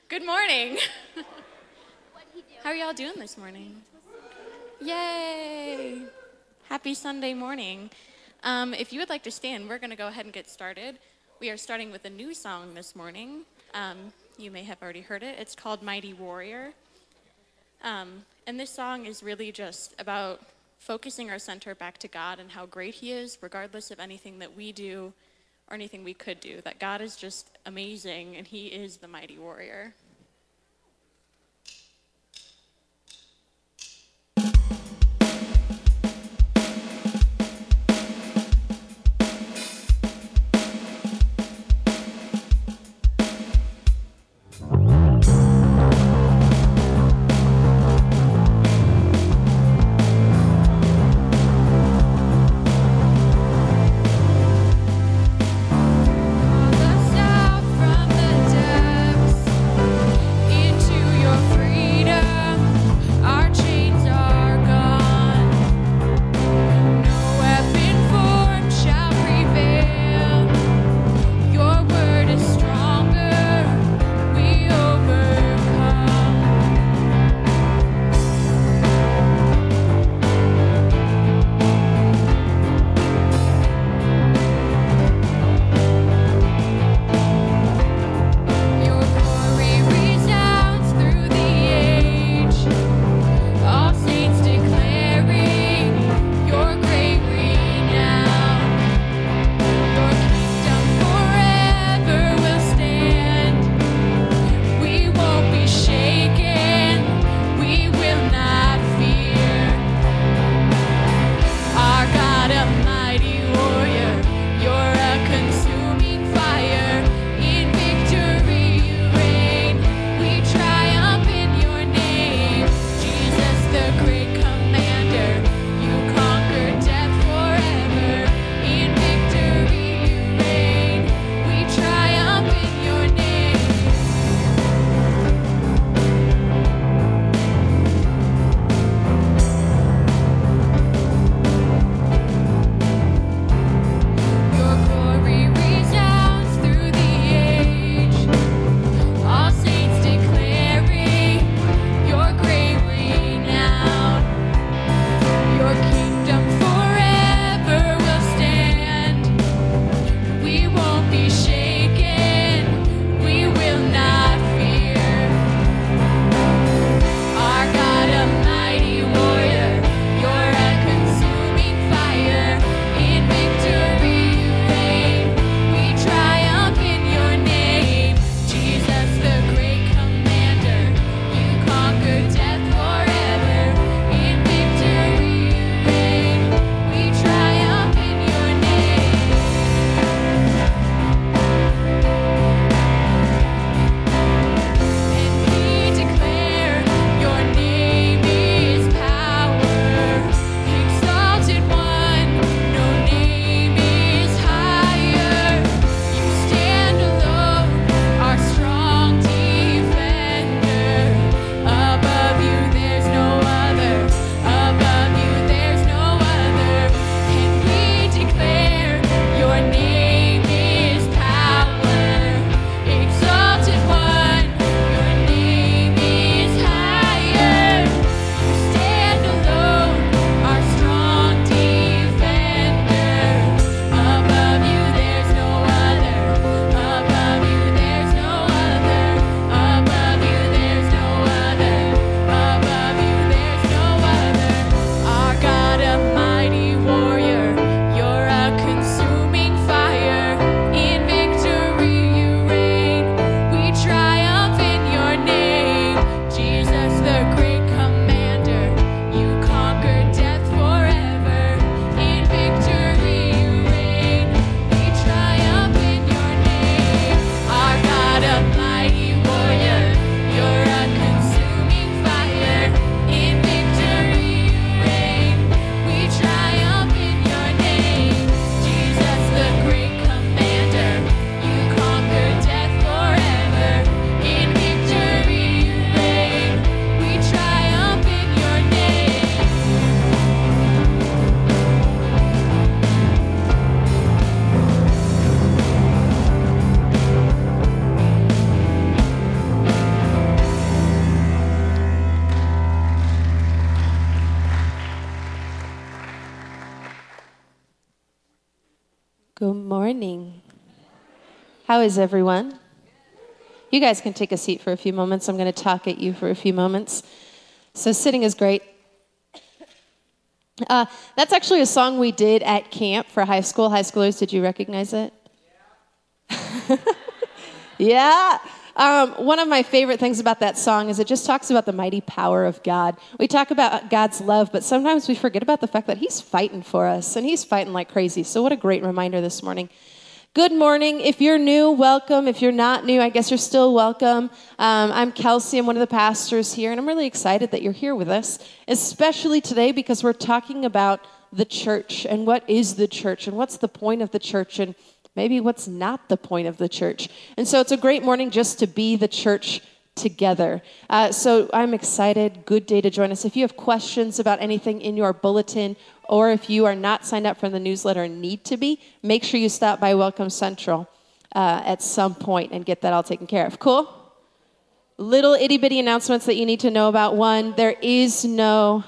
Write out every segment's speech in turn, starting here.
Good morning. How are y'all doing this morning? Yay! Happy Sunday morning. If you would like to stand, we're going to go ahead and get started. We are starting with a new song this morning. You may have already heard it. It's called Mighty Warrior. And this song is really just about focusing our center back to God and how great He is, regardless of anything that we do or anything we could do. That God is just amazing and He is the mighty warrior. From the depths morning. How is everyone? You guys can take a seat for a few moments. I'm going to talk at you for a few moments. So sitting is great. That's actually a song we did at camp for high school. High schoolers, did you recognize it? Yeah. One of my favorite things about that song is it just talks about the mighty power of God. We talk about God's love, but sometimes we forget about the fact that he's fighting for us, and he's fighting like crazy. So what a great reminder this morning. Good morning. If you're new, welcome. If you're not new, I guess you're still welcome. I'm Kelsey. I'm one of the pastors here, and I'm really excited that you're here with us, especially today because we're talking about the church and what is the church and what's the point of the church and maybe what's not the point of the church. And so it's a great morning just to be the church together. So I'm excited. Good day to join us. If you have questions about anything in your bulletin, or if you are not signed up for the newsletter and need to be, make sure you stop by Welcome Central at some point and get that all taken care of. Cool? Little itty-bitty announcements that you need to know about. One, there is no,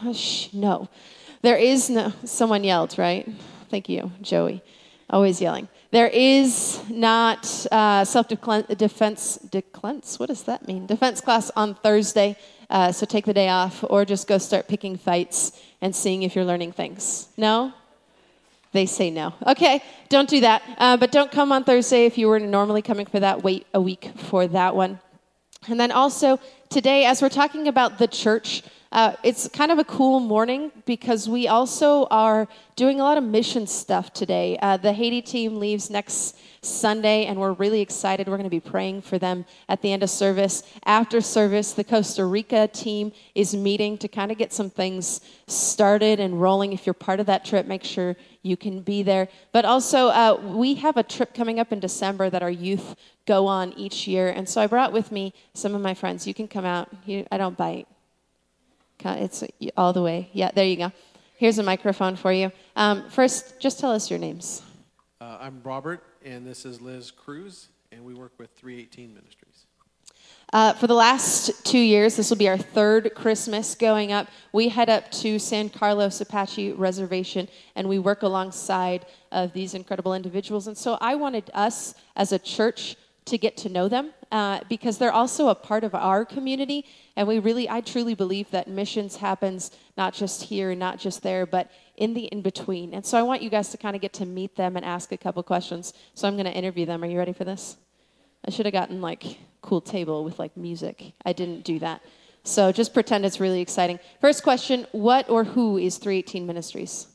someone yelled, right? Thank you, Joey. Always yelling. There is not self-defense, what does that mean? Defense class on Thursday, so take the day off, or just go start picking fights and seeing if you're learning things. No? They say no. Okay, don't do that. But don't come on Thursday if you were normally coming for that. Wait a week for that one. And then also today, as we're talking about the church, it's kind of a cool morning because we also are doing a lot of mission stuff today. The Haiti team leaves next Sunday, and we're really excited. We're going to be praying for them at the end of service. After service, the Costa Rica team is meeting to kind of get some things started and rolling. If you're part of that trip, make sure you can be there. But also, we have a trip coming up in December that our youth go on each year. And so I brought with me some of my friends. You can come out. I don't bite. It's all the way. Yeah, there you go. Here's a microphone for you. First, just tell us your names. I'm Robert, and this is Liz Cruz, and we work with 318 Ministries. For the last 2 years, this will be our third Christmas going up. We head up to San Carlos Apache Reservation, and we work alongside of these incredible individuals. And so I wanted us as a church to get to know them because they're also a part of our community. And I truly believe that missions happens not just here, not just there, but in the in-between. And so I want you guys to kind of get to meet them and ask a couple questions. So I'm going to interview them. Are you ready for this? I should have gotten cool table with music. I didn't do that. So just pretend it's really exciting. First question, what or who is 318 Ministries?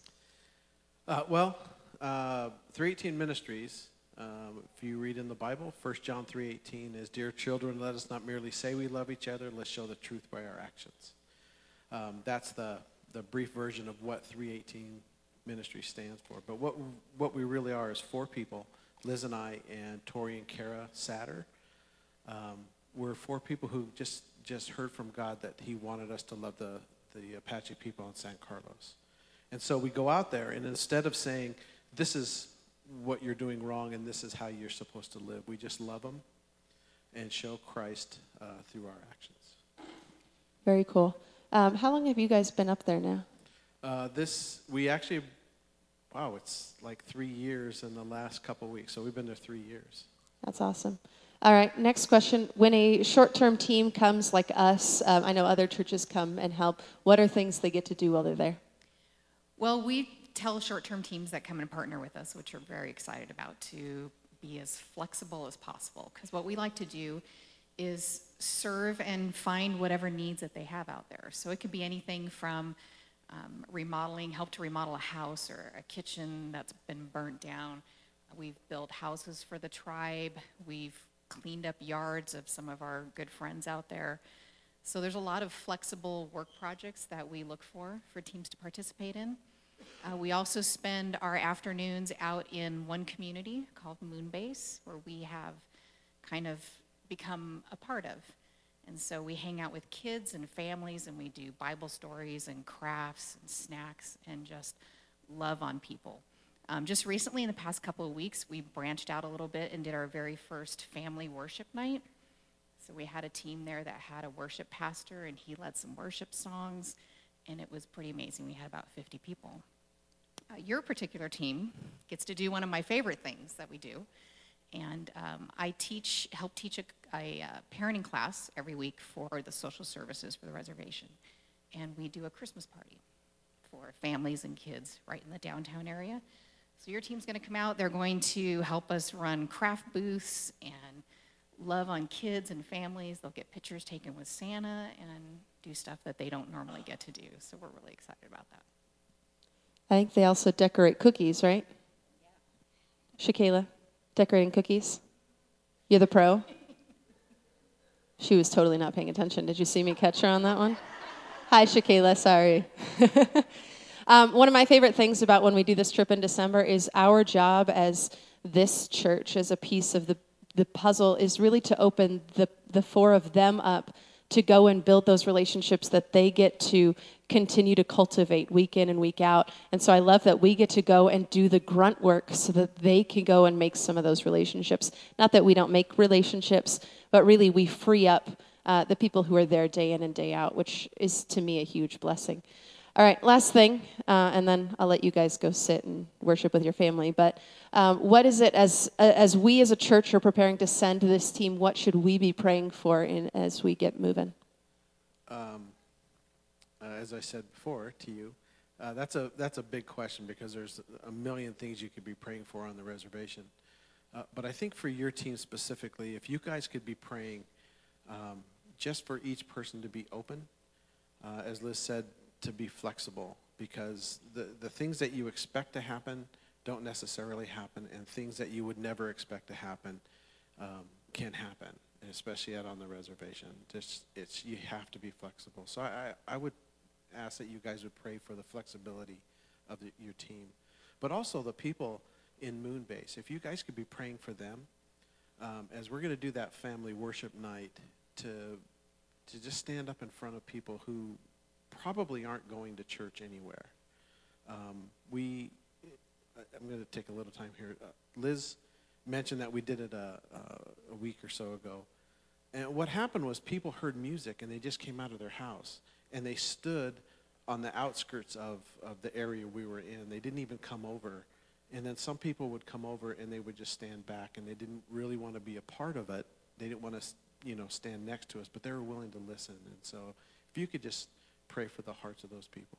318 Ministries, if you read in the Bible, 1 John 3:18 is, "Dear children, let us not merely say we love each other, let's show the truth by our actions." That's the brief version of what 318 Ministries stands for. But what we really are is four people, Liz and I and Tori and Kara Satter. We're four people who just heard from God that he wanted us to love the Apache people in San Carlos. And so we go out there, and instead of saying, this is what you're doing wrong and this is how you're supposed to live, we just love them and show Christ through our actions. Very cool. How long have you guys been up there now? It's like 3 years in the last couple of weeks. So we've been there 3 years. That's awesome. All right, next question. When a short-term team comes like us, I know other churches come and help. What are things they get to do while they're there? Well, we tell short-term teams that come and partner with us, which we're very excited about, to be as flexible as possible. Because what we like to do is serve and find whatever needs that they have out there. So it could be anything from help to remodel a house or a kitchen that's been burnt down. We've built houses for the tribe. We've cleaned up yards of some of our good friends out there. So there's a lot of flexible work projects that we look for teams to participate in. We also spend our afternoons out in one community called Moonbase, where we have kind of become a part of. And so we hang out with kids and families, and we do Bible stories and crafts and snacks and just love on people. Just recently, in the past couple of weeks, we branched out a little bit and did our very first family worship night. So we had a team there that had a worship pastor, and he led some worship songs, and it was pretty amazing. We had about 50 people. your particular team gets to do one of my favorite things that we do. And I help teach a parenting class every week for the social services for the reservation. And we do a Christmas party for families and kids right in the downtown area. So your team's going to come out. They're going to help us run craft booths and love on kids and families. They'll get pictures taken with Santa and do stuff that they don't normally get to do. So we're really excited about that. I think they also decorate cookies, right? Yeah. Shakayla, decorating cookies? You're the pro? She was totally not paying attention. Did you see me catch her on that one? Hi, Shakayla, sorry. One of my favorite things about when we do this trip in December is our job as this church, as a piece of the puzzle, is really to open the four of them up to go and build those relationships that they get to continue to cultivate week in and week out. And so I love that we get to go and do the grunt work so that they can go and make some of those relationships. Not that we don't make relationships, but really we free up the people who are there day in and day out, which is, to me, a huge blessing. All right, last thing, and then I'll let you guys go sit and worship with your family. But what is it, as we as a church are preparing to send this team, what should we be praying for as we get moving? As I said before to you, that's a big question because there's a million things you could be praying for on the reservation. But I think for your team specifically, if you guys could be praying just for each person to be open, as Liz said, to be flexible, because the things that you expect to happen don't necessarily happen, and things that you would never expect to happen can happen, especially out on the reservation. You have to be flexible. So I would ask that you guys would pray for the flexibility of your team, but also the people in Moonbase. If you guys could be praying for them, as we're going to do that family worship night, to just stand up in front of people who probably aren't going to church anywhere. I'm going to take a little time here. Liz mentioned that we did it a week or so ago. And what happened was people heard music and they just came out of their house and they stood on the outskirts of the area we were in. They didn't even come over. And then some people would come over and they would just stand back and they didn't really want to be a part of it. They didn't want to, stand next to us, but they were willing to listen. And so if you could just pray for the hearts of those people.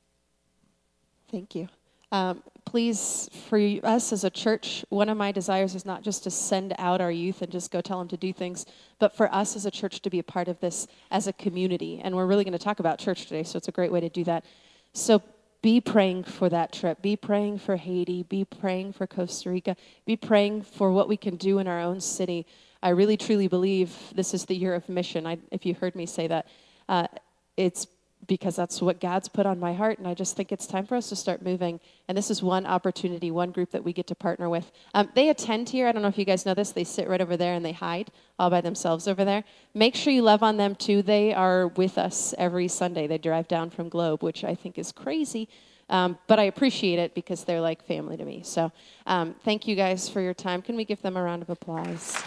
Thank you. Please, for us as a church, one of my desires is not just to send out our youth and just go tell them to do things, but for us as a church to be a part of this as a community. And we're really going to talk about church today, so it's a great way to do that. So be praying for that trip. Be praying for Haiti. Be praying for Costa Rica. Be praying for what we can do in our own city. I really, truly believe this is the year of mission. If you heard me say that, it's because that's what God's put on my heart, and I just think it's time for us to start moving. And this is one opportunity, one group that we get to partner with. They attend here. I don't know if you guys know this. They sit right over there, and they hide all by themselves over there. Make sure you love on them, too. They are with us every Sunday. They drive down from Globe, which I think is crazy, but I appreciate it because they're like family to me. So thank you guys for your time. Can we give them a round of applause?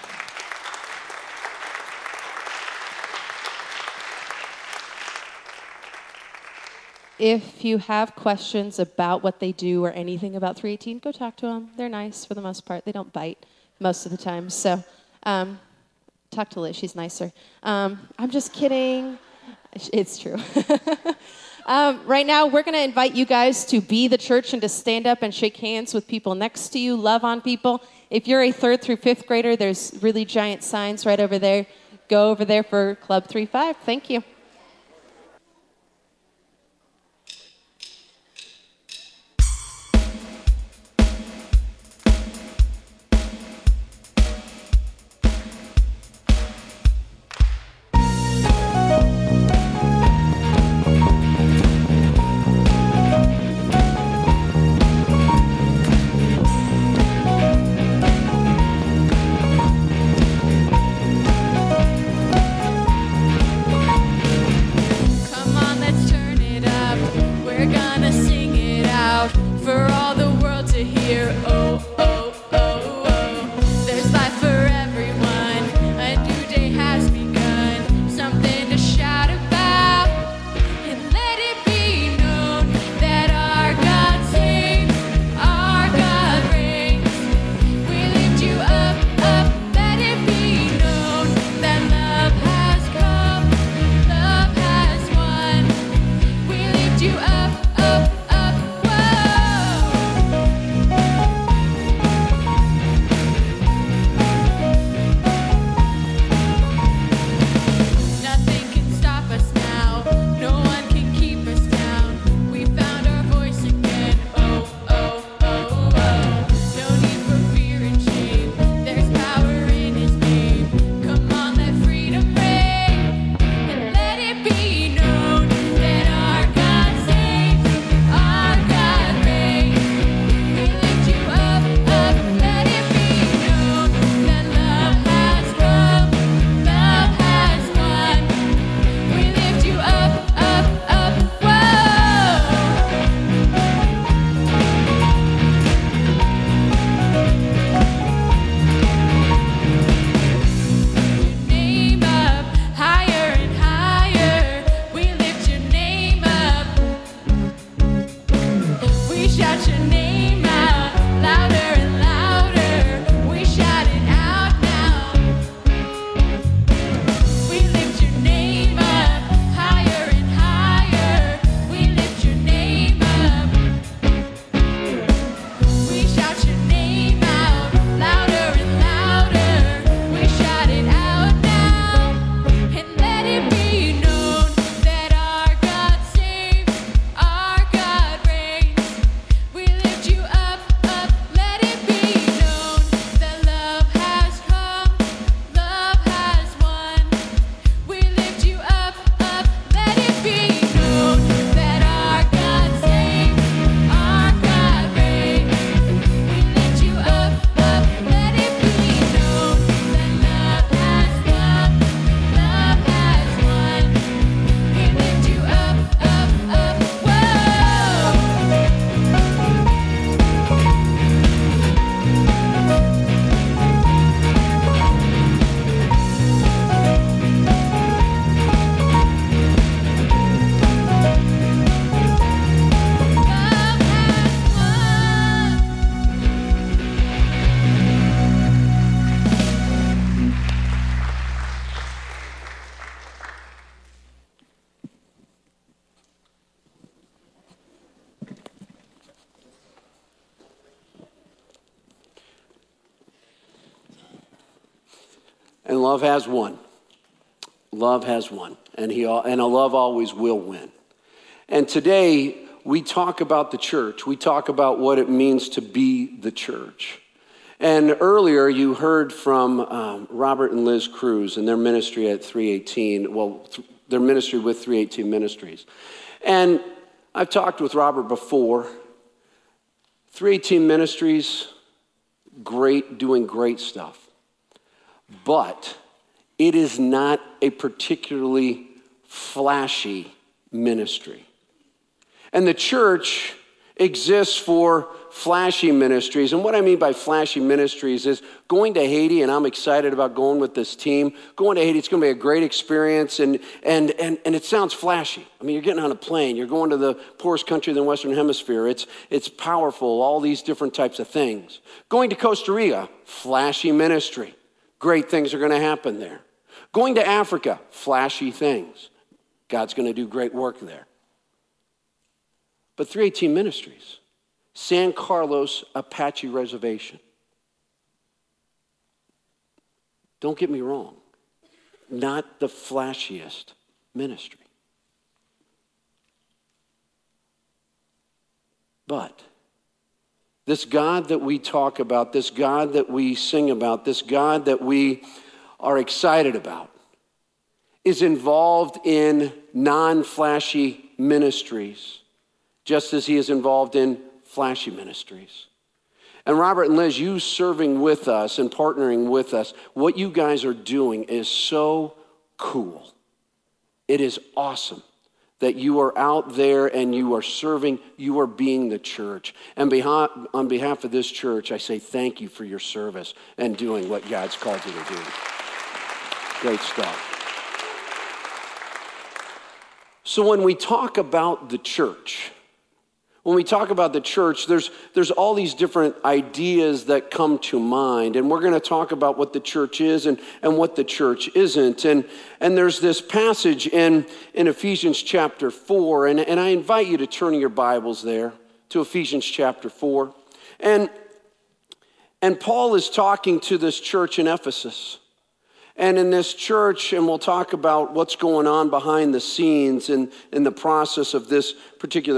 If you have questions about what they do or anything about 318, go talk to them. They're nice for the most part. They don't bite most of the time. So talk to Liz. She's nicer. I'm just kidding. It's true. Right now, we're going to invite you guys to be the church and to stand up and shake hands with people next to you, love on people. If you're a 3rd through 5th grader, there's really giant signs right over there. Go over there for Club 3-5. Thank you. love has won. Love has won, and a love always will win. And today, we talk about the church. We talk about what it means to be the church. And earlier, you heard from Robert and Liz Cruz and their ministry at 318, their ministry with 318 Ministries. And I've talked with Robert before. 318 Ministries, great, doing great stuff. But it is not a particularly flashy ministry. And the church exists for flashy ministries. And what I mean by flashy ministries is going to Haiti, and I'm excited about going with this team. Going to Haiti, it's going to be a great experience, and it sounds flashy. I mean, you're getting on a plane. You're going to the poorest country in the Western Hemisphere. It's powerful, all these different types of things. Going to Costa Rica, flashy ministry. Great things are going to happen there. Going to Africa, flashy things. God's going to do great work there. But 318 Ministries, San Carlos Apache Reservation. Don't get me wrong, not the flashiest ministry. But this God that we talk about, this God that we sing about, this God that we are excited about, is involved in non-flashy ministries, just as he is involved in flashy ministries. And Robert and Liz, you serving with us and partnering with us, what you guys are doing is so cool. It is awesome that you are out there and you are serving, you are being the church. And on behalf of this church, I say thank you for your service and doing what God's called you to do. Great stuff. So when we talk about the church, there's all these different ideas that come to mind, and we're going to talk about what the church is and what the church isn't. And there's this passage in Ephesians chapter 4, and I invite you to turn your Bibles there to Ephesians chapter 4. And Paul is talking to this church in Ephesus. And in this church, and we'll talk about what's going on behind the scenes in the process of this particular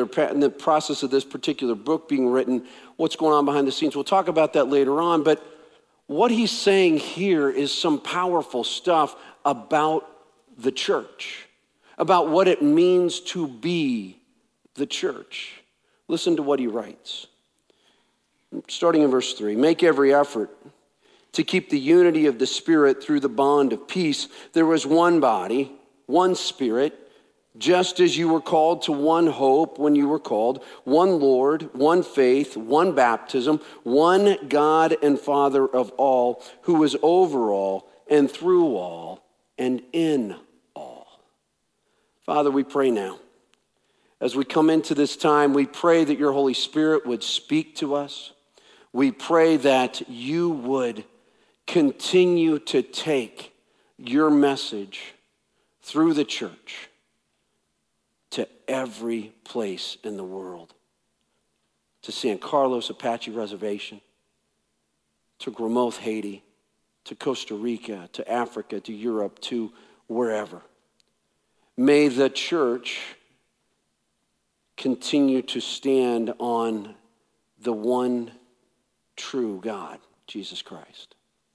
book being written, what's going on behind the scenes. We'll talk about that later on. But what he's saying here is some powerful stuff about the church, about what it means to be the church. Listen to what he writes. Starting in verse 3, make every effort to keep the unity of the Spirit through the bond of peace. There was one body, one Spirit, just as you were called to one hope when you were called, one Lord, one faith, one baptism, one God and Father of all, who is over all and through all and in all. Father, we pray now. As we come into this time, we pray that your Holy Spirit would speak to us. We pray that you would continue to take your message through the church to every place in the world, to San Carlos Apache Reservation, to Gramoth, Haiti, to Costa Rica, to Africa, to Europe, to wherever. May the church continue to stand on the one true God, Jesus Christ.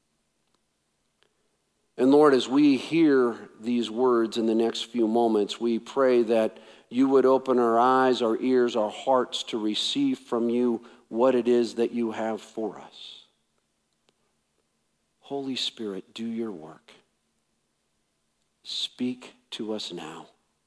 And Lord, as we hear these words in the next few moments, we pray that you would open our eyes, our ears, our hearts to receive from you what it is that you have for us. Holy Spirit, do your work. Speak to us now.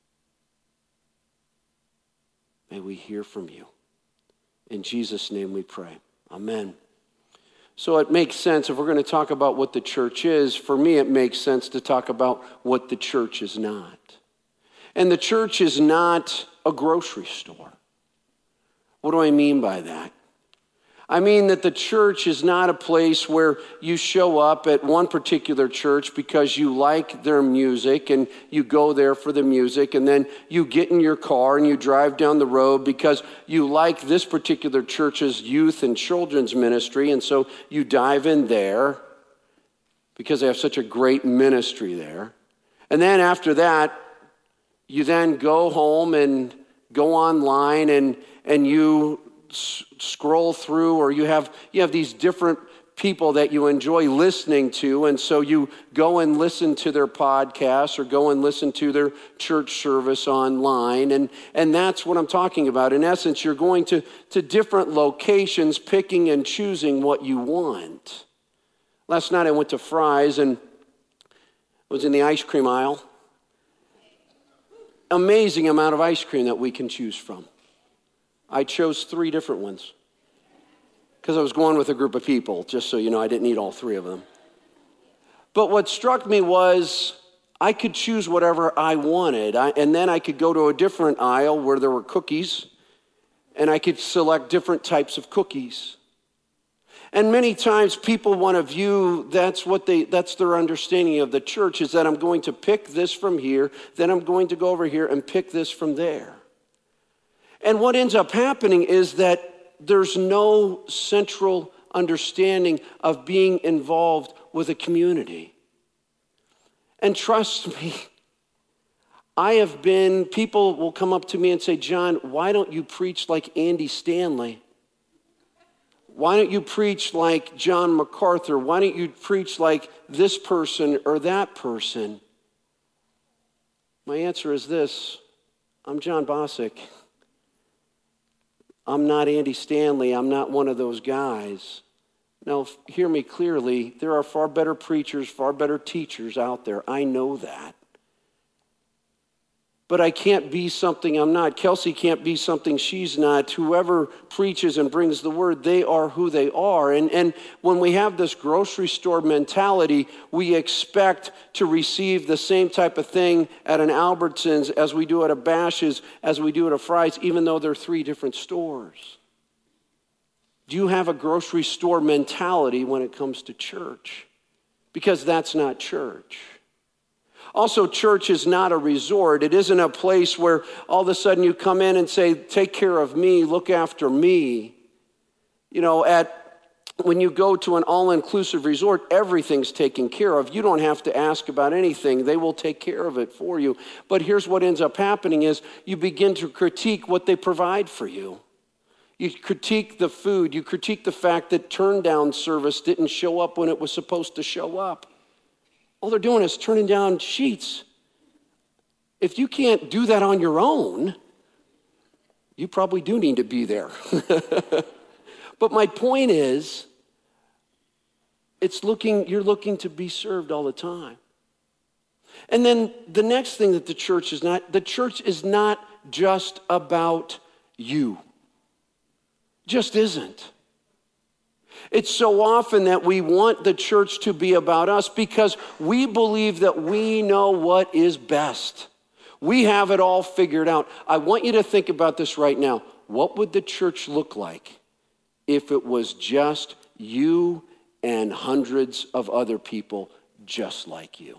May we hear from you. In Jesus' name we pray. Amen. So it makes sense, if we're going to talk about what the church is, for me it makes sense to talk about what the church is not. And the church is not a grocery store. What do I mean by that? I mean that the church is not a place where you show up at one particular church because you like their music and you go there for the music, and then you get in your car and you drive down the road because you like this particular church's youth and children's ministry, and so you dive in there. because they have such a great ministry there. And then after that, you then go home and go online and you scroll through, or you have these different people that you enjoy listening to, and so you go and listen to their podcasts or go and listen to their church service online, and that's what I'm talking about. In essence, you're going to different locations, picking and choosing what you want. Last night I went to Fry's and was in the ice cream aisle. Amazing amount of ice cream that we can choose from. I chose 3 different ones because I was going with a group of people, just so you know, I didn't eat all 3 of them. But what struck me was I could choose whatever I wanted, and then I could go to a different aisle where there were cookies, and I could select different types of cookies. And many times people want to view, that's their understanding of the church, is that I'm going to pick this from here, then I'm going to go over here and pick this from there. And what ends up happening is that there's no central understanding of being involved with a community. And trust me, people will come up to me and say, John, why don't you preach like Andy Stanley? Why don't you preach like John MacArthur? Why don't you preach like this person or that person? My answer is this: I'm John Bosick. I'm not Andy Stanley. I'm not one of those guys. Now, hear me clearly. There are far better preachers, far better teachers out there. I know that. But I can't be something I'm not. Kelsey can't be something she's not. Whoever preaches and brings the word, they are who they are. And when we have this grocery store mentality, we expect to receive the same type of thing at an Albertsons as we do at a Bash's, as we do at a Fry's, even though they're 3 different stores. Do you have a grocery store mentality when it comes to church? Because that's not church. Also, church is not a resort. It isn't a place where all of a sudden you come in and say, take care of me, look after me. You know, when you go to an all-inclusive resort, everything's taken care of. You don't have to ask about anything. They will take care of it for you. But here's what ends up happening is you begin to critique what they provide for you. You critique the food. You critique the fact that turn-down service didn't show up when it was supposed to show up. All they're doing is turning down sheets. If you can't do that on your own, you probably do need to be there. But my point is, you're looking to be served all the time. And then the next thing that the church is not just about you. Just isn't. It's so often that we want the church to be about us because we believe that we know what is best. We have it all figured out. I want you to think about this right now. What would the church look like if it was just you and hundreds of other people just like you?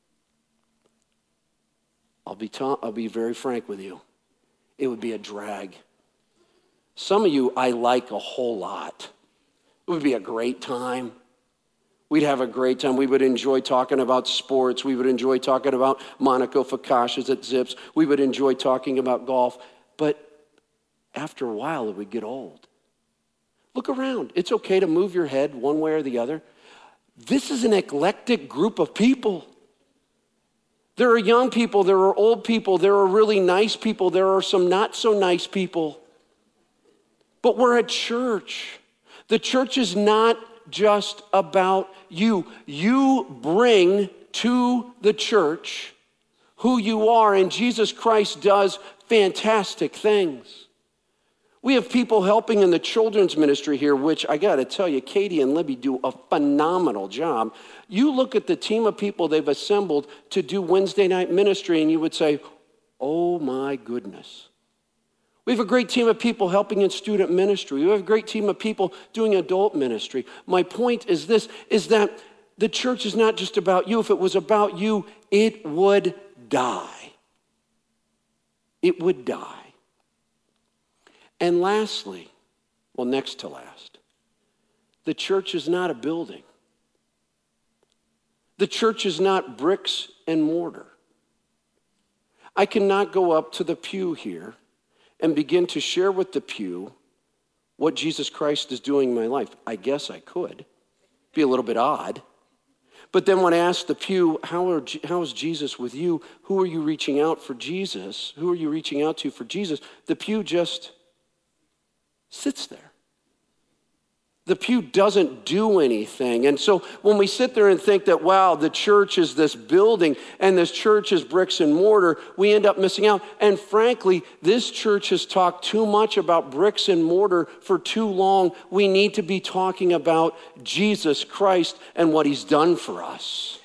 I'll be very frank with you. It would be a drag. Some of you I like a whole lot. It would be a great time. We'd have a great time. We would enjoy talking about sports. We would enjoy talking about Monaco Fakashas at Zips. We would enjoy talking about golf. But after a while, it would get old. Look around. It's okay to move your head one way or the other. This is an eclectic group of people. There are young people. There are old people. There are really nice people. There are some not so nice people. But we're a church. The church is not just about you. You bring to the church who you are, and Jesus Christ does fantastic things. We have people helping in the children's ministry here, which I got to tell you, Katie and Libby do a phenomenal job. You look at the team of people they've assembled to do Wednesday night ministry, and you would say, oh my goodness. We have a great team of people helping in student ministry. We have a great team of people doing adult ministry. My point is this, is that the church is not just about you. If it was about you, it would die. It would die. And lastly, well, next to last, the church is not a building. The church is not bricks and mortar. I cannot go up to the pew here and begin to share with the pew what Jesus Christ is doing in my life. I guess I could. Be a little bit odd. But then when I ask the pew, how is Jesus with you? Who are you reaching out for Jesus? Who are you reaching out to for Jesus? The pew just sits there. The pew doesn't do anything. And so when we sit there and think that, wow, the church is this building and this church is bricks and mortar, we end up missing out. And frankly, this church has talked too much about bricks and mortar for too long. We need to be talking about Jesus Christ and what he's done for us.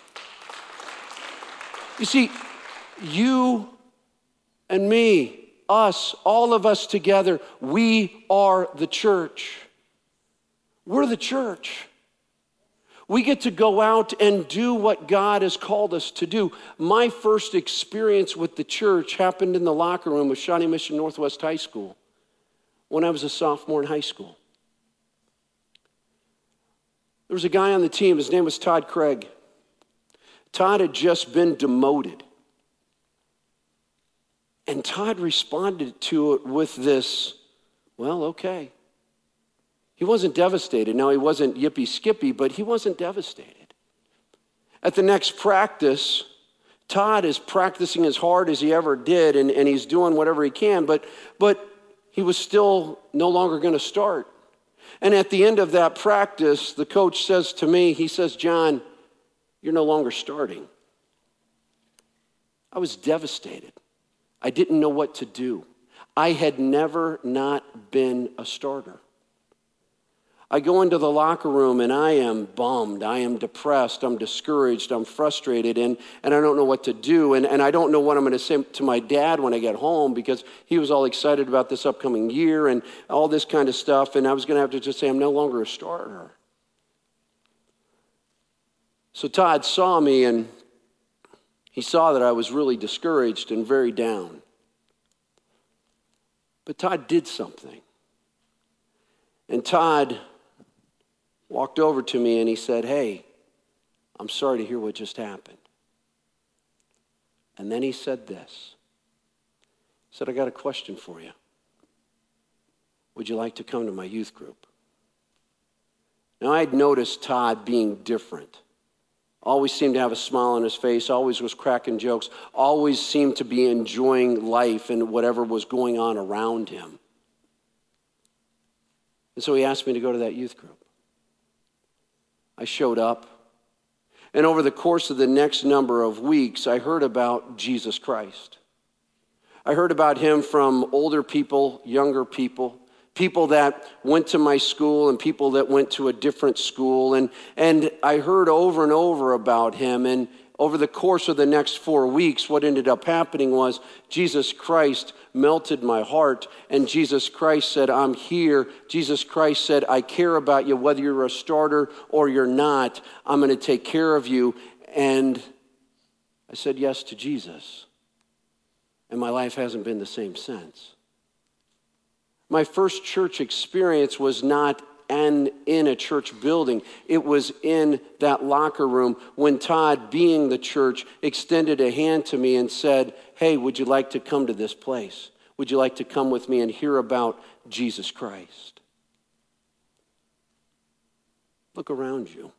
You see, you and me, us, all of us together, we are the church. We're the church. We get to go out and do what God has called us to do. My first experience with the church happened in the locker room of Shawnee Mission Northwest High School when I was a sophomore in high school. There was a guy on the team, his name was Todd Craig. Todd had just been demoted. And Todd responded to it with this, well, okay. He wasn't devastated. Now, he wasn't yippee-skippy, but he wasn't devastated. At the next practice, Todd is practicing as hard as he ever did, and he's doing whatever he can, but he was still no longer going to start. And at the end of that practice, the coach says to me, he says, John, you're no longer starting. I was devastated. I didn't know what to do. I had never not been a starter. I go into the locker room and I am bummed, I am depressed, I'm discouraged, I'm frustrated, and I don't know what to do. And I don't know what I'm going to say to my dad when I get home because he was all excited about this upcoming year and all this kind of stuff. And I was going to have to just say, I'm no longer a starter. So Todd saw me and he saw that I was really discouraged and very down. But Todd did something. And Todd walked over to me and he said, hey, I'm sorry to hear what just happened. And then he said this. He said, I got a question for you. Would you like to come to my youth group? Now, I'd noticed Todd being different. Always seemed to have a smile on his face, always was cracking jokes, always seemed to be enjoying life and whatever was going on around him. And so he asked me to go to that youth group. I showed up, and over the course of the next number of weeks, I heard about Jesus Christ. I heard about him from older people, younger people, people that went to my school and people that went to a different school, and I heard over and over about him. And over the course of the next 4 weeks, what ended up happening was Jesus Christ melted my heart, and Jesus Christ said, I'm here. Jesus Christ said, I care about you, whether you're a starter or you're not. I'm going to take care of you. And I said yes to Jesus. And my life hasn't been the same since. My first church experience was not in a church building. It was in that locker room when Todd, being the church, extended a hand to me and said, hey, would you like to come to this place? Would you like to come with me and hear about Jesus Christ? Look around you.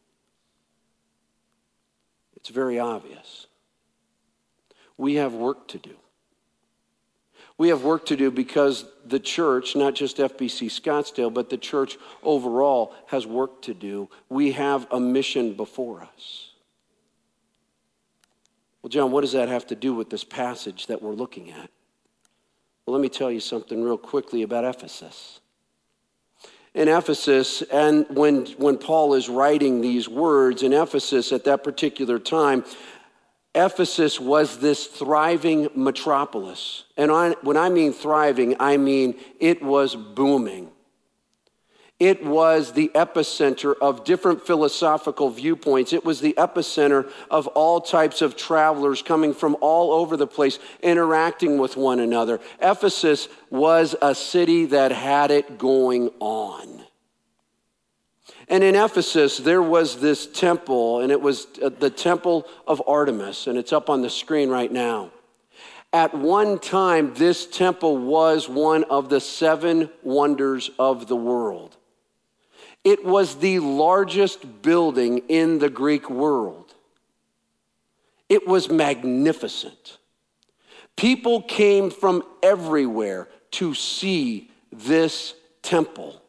It's very obvious. We have work to do. We have work to do because the church, not just FBC Scottsdale, but the church overall has work to do. We have a mission before us. Well, John, what does that have to do with this passage that we're looking at? Well, let me tell you something real quickly about Ephesus. In Ephesus, and when Paul is writing these words in Ephesus at that particular time, Ephesus was this thriving metropolis. And when I mean thriving, I mean it was booming. It was the epicenter of different philosophical viewpoints. It was the epicenter of all types of travelers coming from all over the place, interacting with one another. Ephesus was a city that had it going on. And in Ephesus, there was this temple, and it was the temple of Artemis, and it's up on the screen right now. At one time, this temple was one of the 7 wonders of the world. It was the largest building in the Greek world. It was magnificent. People came from everywhere to see this temple.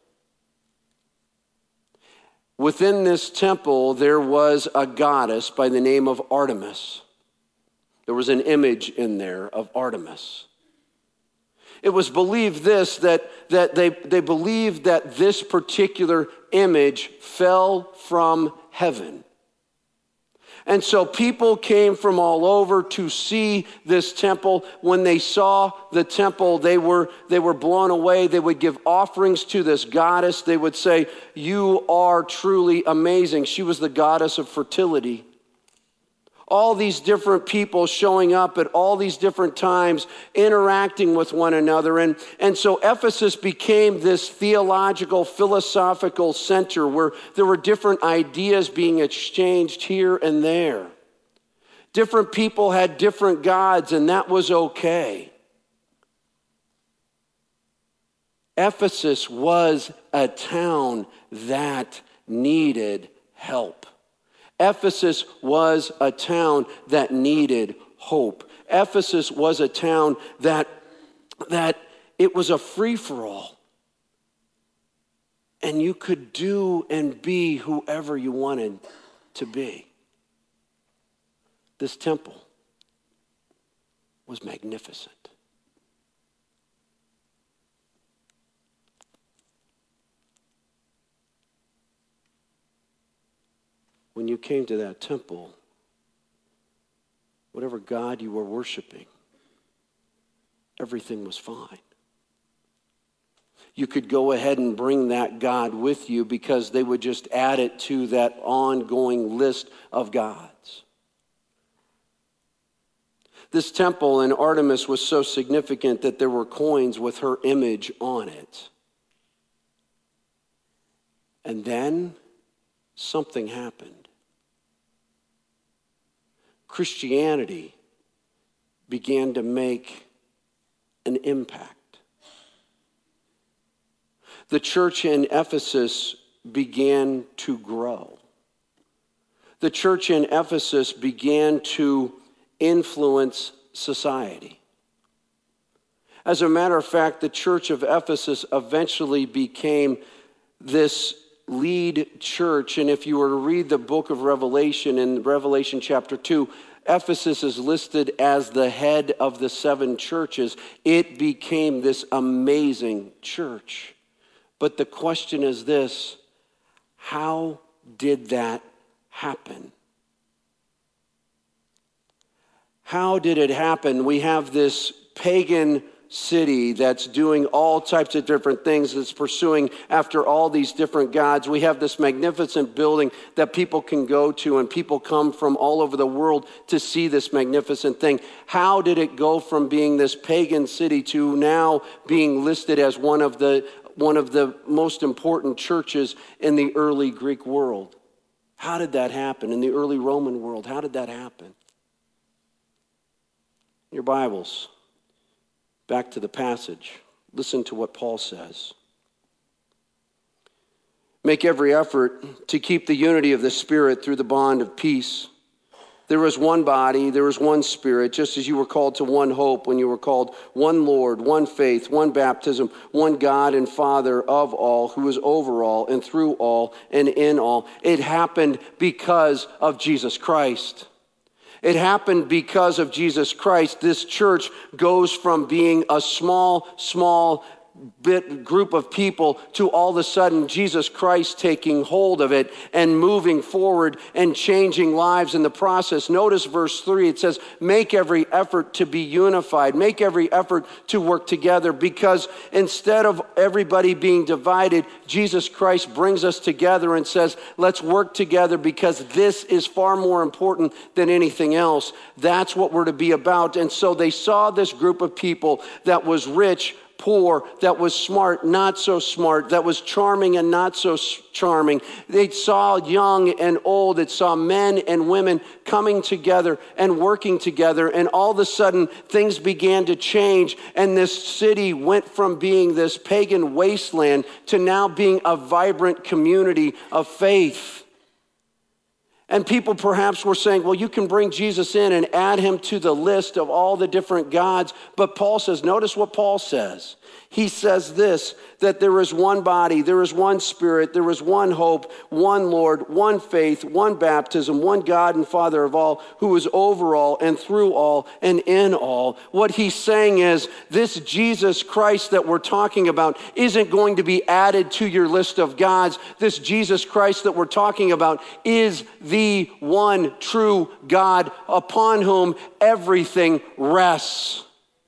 Within this temple, there was a goddess by the name of Artemis. There was an image in there of Artemis. It was believed that they believed that this particular image fell from heaven. And so people came from all over to see this temple. When they saw the temple, they were blown away. They would give offerings to this goddess. They would say, "You are truly amazing." She was the goddess of fertility. All these different people showing up at all these different times, interacting with one another. And so Ephesus became this theological, philosophical center where there were different ideas being exchanged here and there. Different people had different gods, and that was okay. Ephesus was a town that needed help. Ephesus was a town that needed hope. Ephesus was a town that it was a free-for-all. And you could do and be whoever you wanted to be. This temple was magnificent. When you came to that temple, whatever God you were worshiping, everything was fine. You could go ahead and bring that God with you because they would just add it to that ongoing list of gods. This temple in Artemis was so significant that there were coins with her image on it. And then something happened. Christianity began to make an impact. The church in Ephesus began to grow. The church in Ephesus began to influence society. As a matter of fact, the church of Ephesus eventually became this lead church. And if you were to read the book of Revelation, in Revelation chapter 2, Ephesus is listed as the head of the 7 churches. It became this amazing church. But the question is this: how did that happen? How did it happen? We have this pagan city that's doing all types of different things, that's pursuing after all these different gods. We have this magnificent building that people can go to, and people come from all over the world to see this magnificent thing. How did it go from being this pagan city to now being listed as one of the most important churches in the early Greek world? How did that happen? In the early Roman world, how did that happen? Your Bibles, back to the passage. Listen to what Paul says. Make every effort to keep the unity of the Spirit through the bond of peace. There is one body, there is one Spirit, just as you were called to one hope when you were called, one Lord, one faith, one baptism, one God and Father of all, who is over all and through all and in all. It happened because of Jesus Christ. It happened because of Jesus Christ. This church goes from being a small group of people to all of a sudden Jesus Christ taking hold of it and moving forward and changing lives in the process. Notice verse 3, it says, make every effort to be unified. Make every effort to work together, because instead of everybody being divided, Jesus Christ brings us together and says, let's work together because this is far more important than anything else. That's what we're to be about. And so they saw this group of people that was rich, poor, that was smart, not so smart, that was charming and not so charming. They saw young and old. It saw men and women coming together and working together. And all of a sudden, things began to change. And this city went from being this pagan wasteland to now being a vibrant community of faith. And people perhaps were saying, well, you can bring Jesus in and add him to the list of all the different gods. But Paul says, notice what Paul says. He says this, that there is one body, there is one Spirit, there is one hope, one Lord, one faith, one baptism, one God and Father of all, who is over all and through all and in all. What he's saying is, this Jesus Christ that we're talking about isn't going to be added to your list of gods. This Jesus Christ that we're talking about is the one true God upon whom everything rests.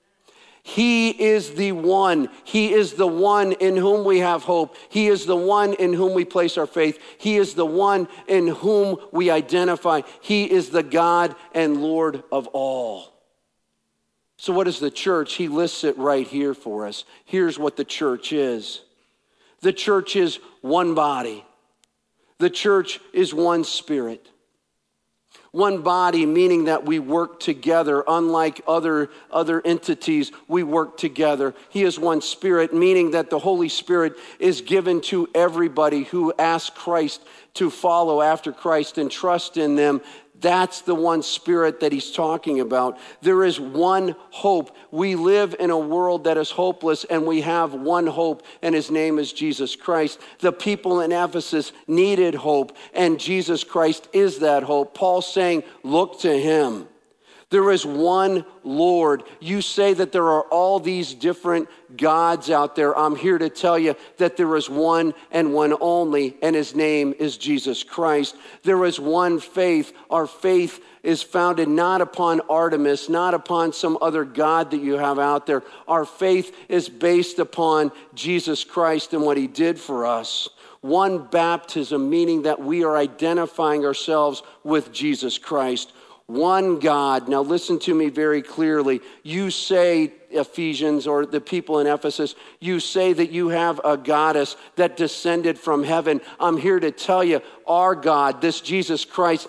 He is the one. He is the one in whom we have hope. He is the one in whom we place our faith. He is the one in whom we identify. He is the God and Lord of all. So what is the church? He lists it right here for us. Here's what the church is. The church is one body. The church is one spirit. One body, meaning that we work together. Unlike other entities, we work together. He is one Spirit, meaning that the Holy Spirit is given to everybody who asks Christ to follow after Christ and trust in them. That's the one Spirit that he's talking about. There is one hope. We live in a world that is hopeless, and we have one hope, and his name is Jesus Christ. The people in Ephesus needed hope, and Jesus Christ is that hope. Paul's saying, look to him. There is one Lord. You say that there are all these different gods out there. I'm here to tell you that there is one and one only, and his name is Jesus Christ. There is one faith. Our faith is founded not upon Artemis, not upon some other god that you have out there. Our faith is based upon Jesus Christ and what he did for us. One baptism, meaning that we are identifying ourselves with Jesus Christ. One God. Now listen to me very clearly. You say, Ephesians, or the people in Ephesus, you say that you have a goddess that descended from heaven. I'm here to tell you, our God, this Jesus Christ,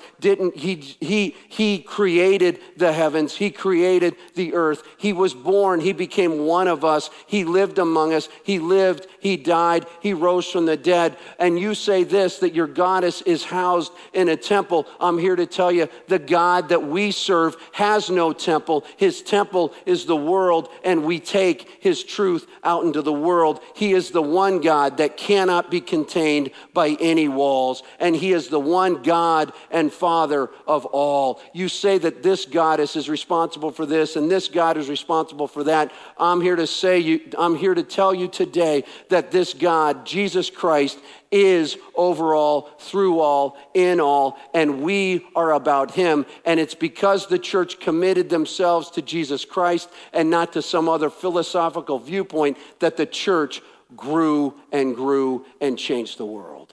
he created the heavens. He created the earth. He was born. He became one of us. He lived among us. He lived. He died. He rose from the dead. And you say this, that your goddess is housed in a temple. I'm here to tell you, the God that we serve has no temple. His temple is the world, and we take his truth out into the world. He is the one God that cannot be contained by any walls, and he is the one God and Father of all. You say that this goddess is responsible for this, and this God is responsible for that. I'm here to tell you today that this God, Jesus Christ, is over all, through all, in all, and we are about him. And it's because the church committed themselves to Jesus Christ and not to some other philosophical viewpoint that the church grew and changed the world.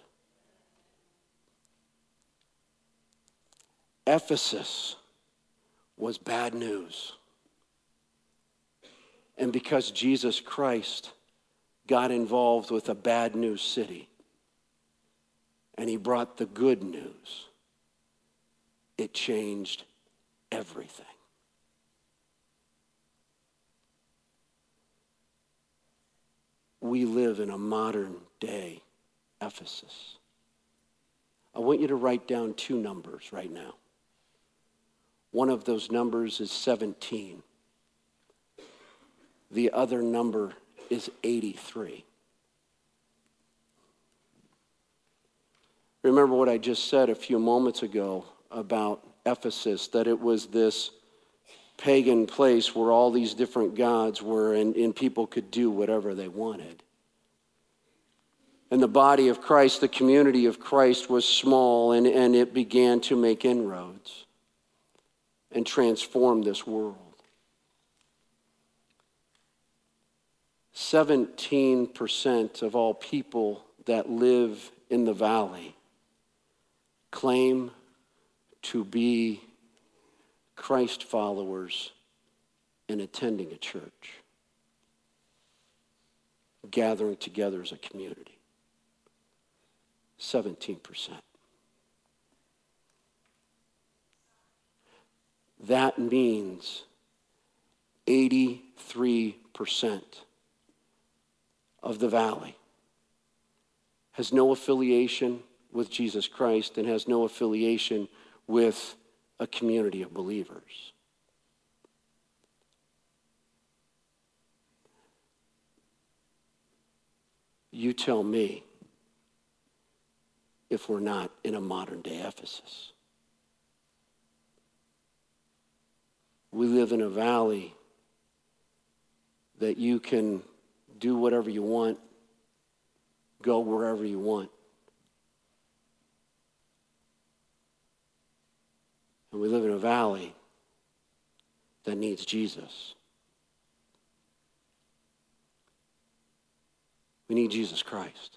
Ephesus was bad news. And because Jesus Christ got involved with a bad news city, and he brought the good news, it changed everything. We live in a modern day Ephesus. I want you to write down two numbers right now. One of those numbers is 17. The other number is 83. Remember what I just said a few moments ago about Ephesus, that it was this pagan place where all these different gods were, and people could do whatever they wanted. And the body of Christ, the community of Christ, was small, and it began to make inroads and transform this world. 17% of all people that live in the valley claim to be Christ followers and attending a church. gathering together as a community. 17%. That means 83% of the valley has no affiliation with Jesus Christ and has no affiliation with a community of believers. You tell me if we're not in a modern day Ephesus. We live in a valley that you can do whatever you want, go wherever you want. And we live in a valley that needs Jesus. We need Jesus Christ,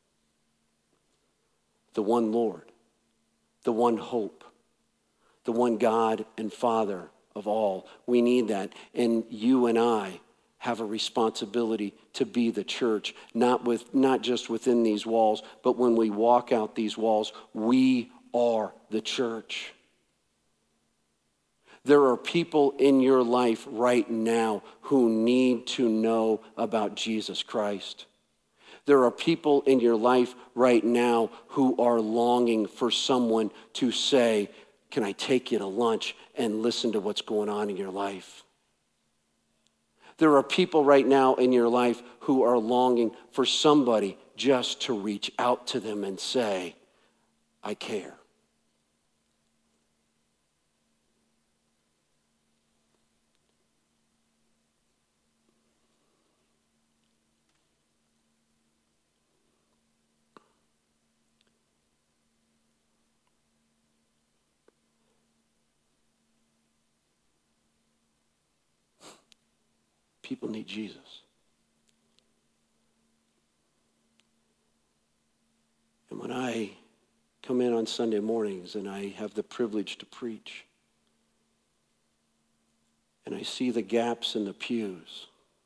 the one Lord, the one hope, the one God and Father of all. We need that. And you and I have a responsibility to be the church, not just within these walls, but when we walk out these walls, we are the church. There are people in your life right now who need to know about Jesus Christ. There are people in your life right now who are longing for someone to say, can I take you to lunch and listen to what's going on in your life? There are people right now in your life who are longing for somebody just to reach out to them and say, I care. People need Jesus. And when I come in on Sunday mornings and I have the privilege to preach, and I see the gaps in the pews,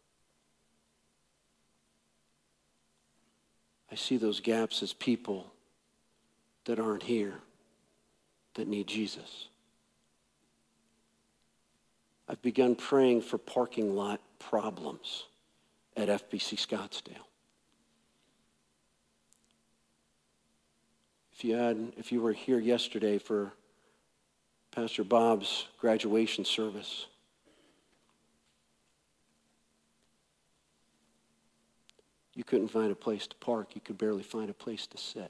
I see those gaps as people that aren't here, that need Jesus. I've begun praying for parking lot problems at FBC Scottsdale. If you were here yesterday for Pastor Bob's graduation service, you couldn't find a place to park. You could barely find a place to sit.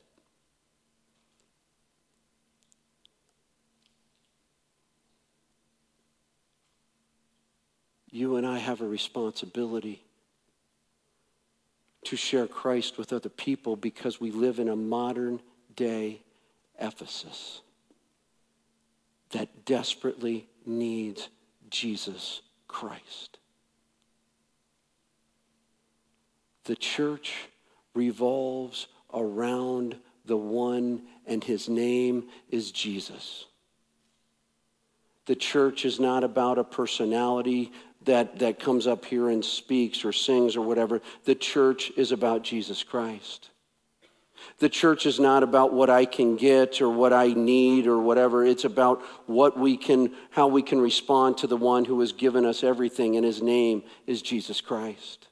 You and I have a responsibility to share Christ with other people because we live in a modern day Ephesus that desperately needs Jesus Christ. The church revolves around the one, and his name is Jesus. The church is not about a personality that comes up here and speaks or sings or whatever. The church is about Jesus Christ. The church is not about what I can get or what I need or whatever. It's about how we can respond to the one who has given us everything, and his name is Jesus Christ.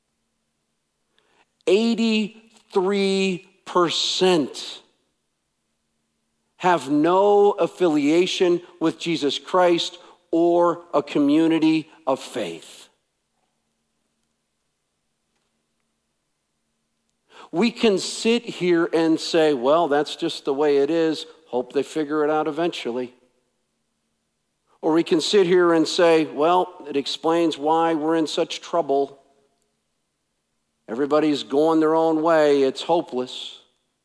83% have no affiliation with Jesus Christ or a community of faith. We can sit here and say, well, that's just the way it is. Hope they figure it out eventually. Or we can sit here and say, well, it explains why we're in such trouble. Everybody's going their own way. It's hopeless.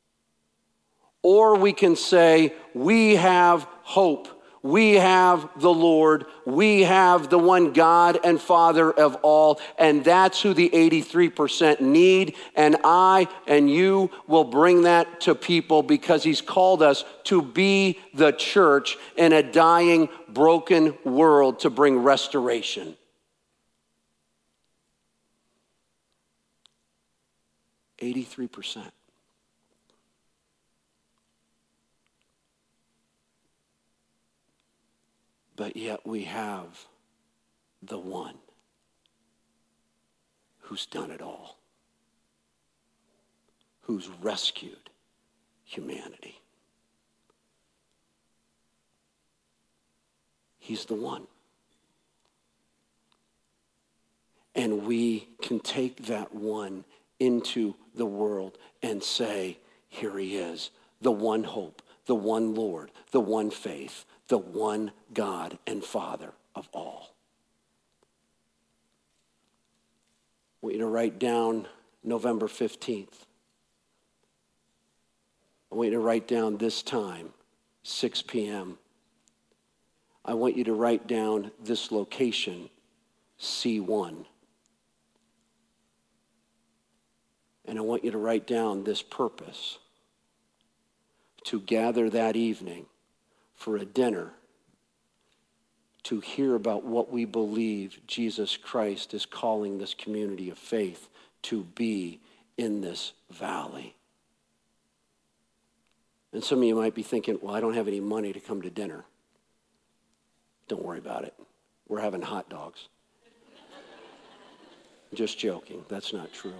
Or we can say, we have hope. We have the Lord. We have the one God and Father of all. And that's who the 83% need. And I and you will bring that to people because he's called us to be the church in a dying, broken world to bring restoration. 83%. But yet we have the one who's done it all, who's rescued humanity. He's the one. And we can take that one into the world and say, here he is, the one hope, the one Lord, the one faith, the one God and Father of all. I want you to write down November 15th. I want you to write down this time, 6 p.m. I want you to write down this location, C1. And I want you to write down this purpose, to gather that evening for a dinner to hear about what we believe Jesus Christ is calling this community of faith to be in this valley. And some of you might be thinking, well, I don't have any money to come to dinner. Don't worry about it. We're having hot dogs. Just joking. That's not true.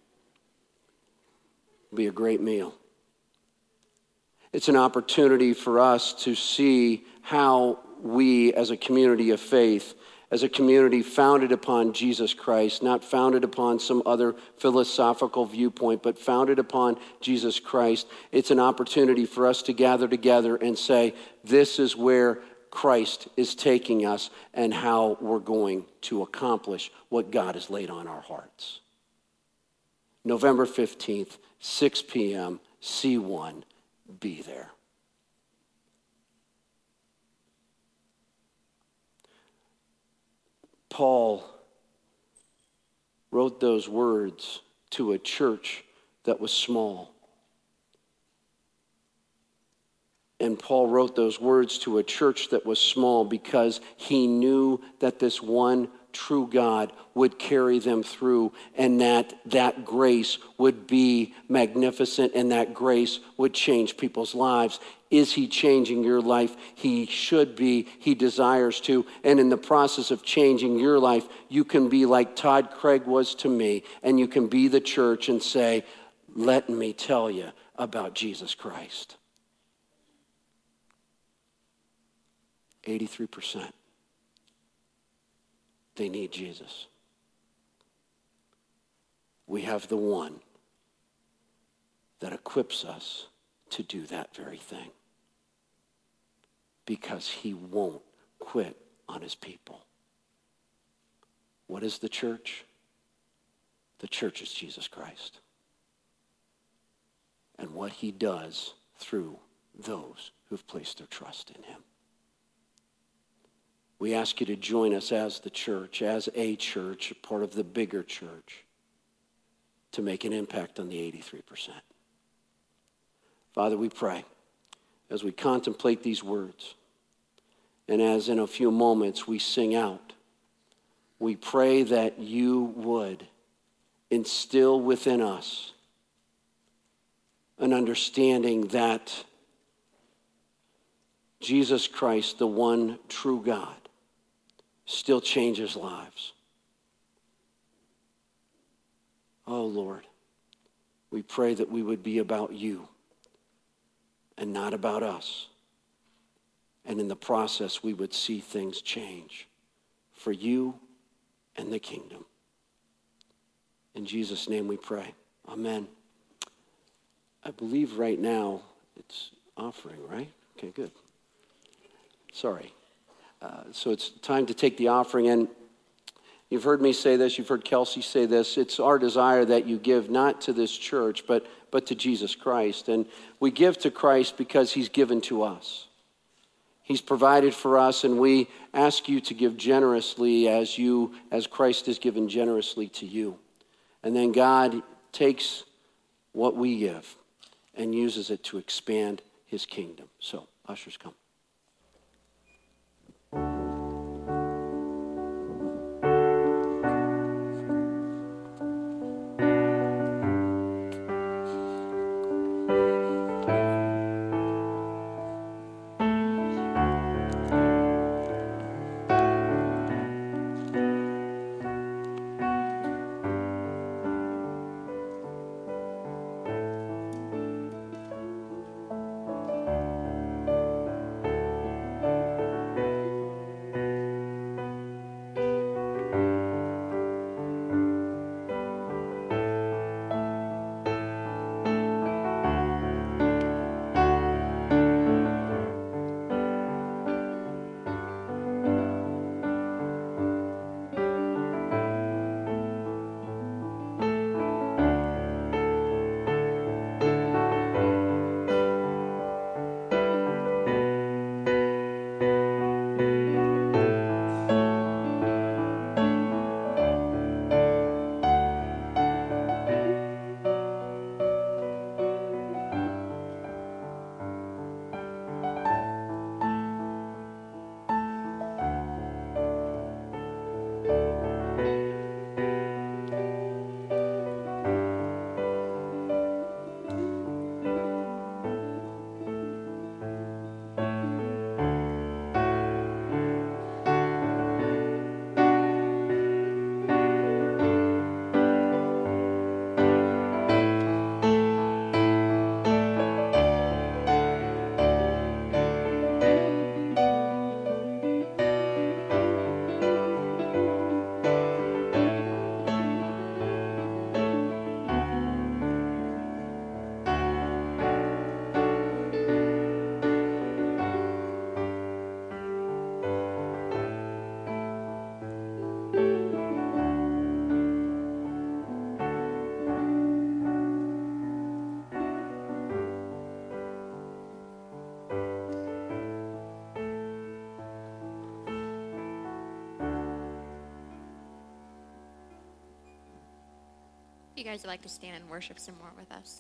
It'll be a great meal. It's an opportunity for us to see how we, as a community of faith, as a community founded upon Jesus Christ, not founded upon some other philosophical viewpoint, but founded upon Jesus Christ, it's an opportunity for us to gather together and say, this is where Christ is taking us and how we're going to accomplish what God has laid on our hearts. November 15th, 6 p.m., C1, be there. Paul wrote those words to a church that was small. And Paul wrote those words to a church that was small because he knew that this one true God would carry them through, and that grace would be magnificent, and that grace would change people's lives. Is he changing your life? He should be. He desires to. And in the process of changing your life, you can be like Todd Craig was to me, and you can be the church and say, let me tell you about Jesus Christ. 83%. They need Jesus. We have the one that equips us to do that very thing, because he won't quit on his people. What is the church? The church is Jesus Christ, and what he does through those who've placed their trust in him. We ask you to join us as the church, as a church, part of the bigger church, to make an impact on the 83%. Father, we pray as we contemplate these words, and as in a few moments we sing out, we pray that you would instill within us an understanding that Jesus Christ, the one true God, still changes lives. Oh Lord, we pray that we would be about you and not about us. And in the process, we would see things change for you and the kingdom. In Jesus' name we pray. Amen. I believe right now it's offering, right? Okay, good. Sorry. So it's time to take the offering. And you've heard me say this, you've heard Kelsey say this. It's our desire that you give not to this church, but to Jesus Christ. And we give to Christ because he's given to us. He's provided for us, and we ask you to give generously as Christ has given generously to you. And then God takes what we give and uses it to expand his kingdom. So, ushers, come. You guys would like to stand and worship some more with us.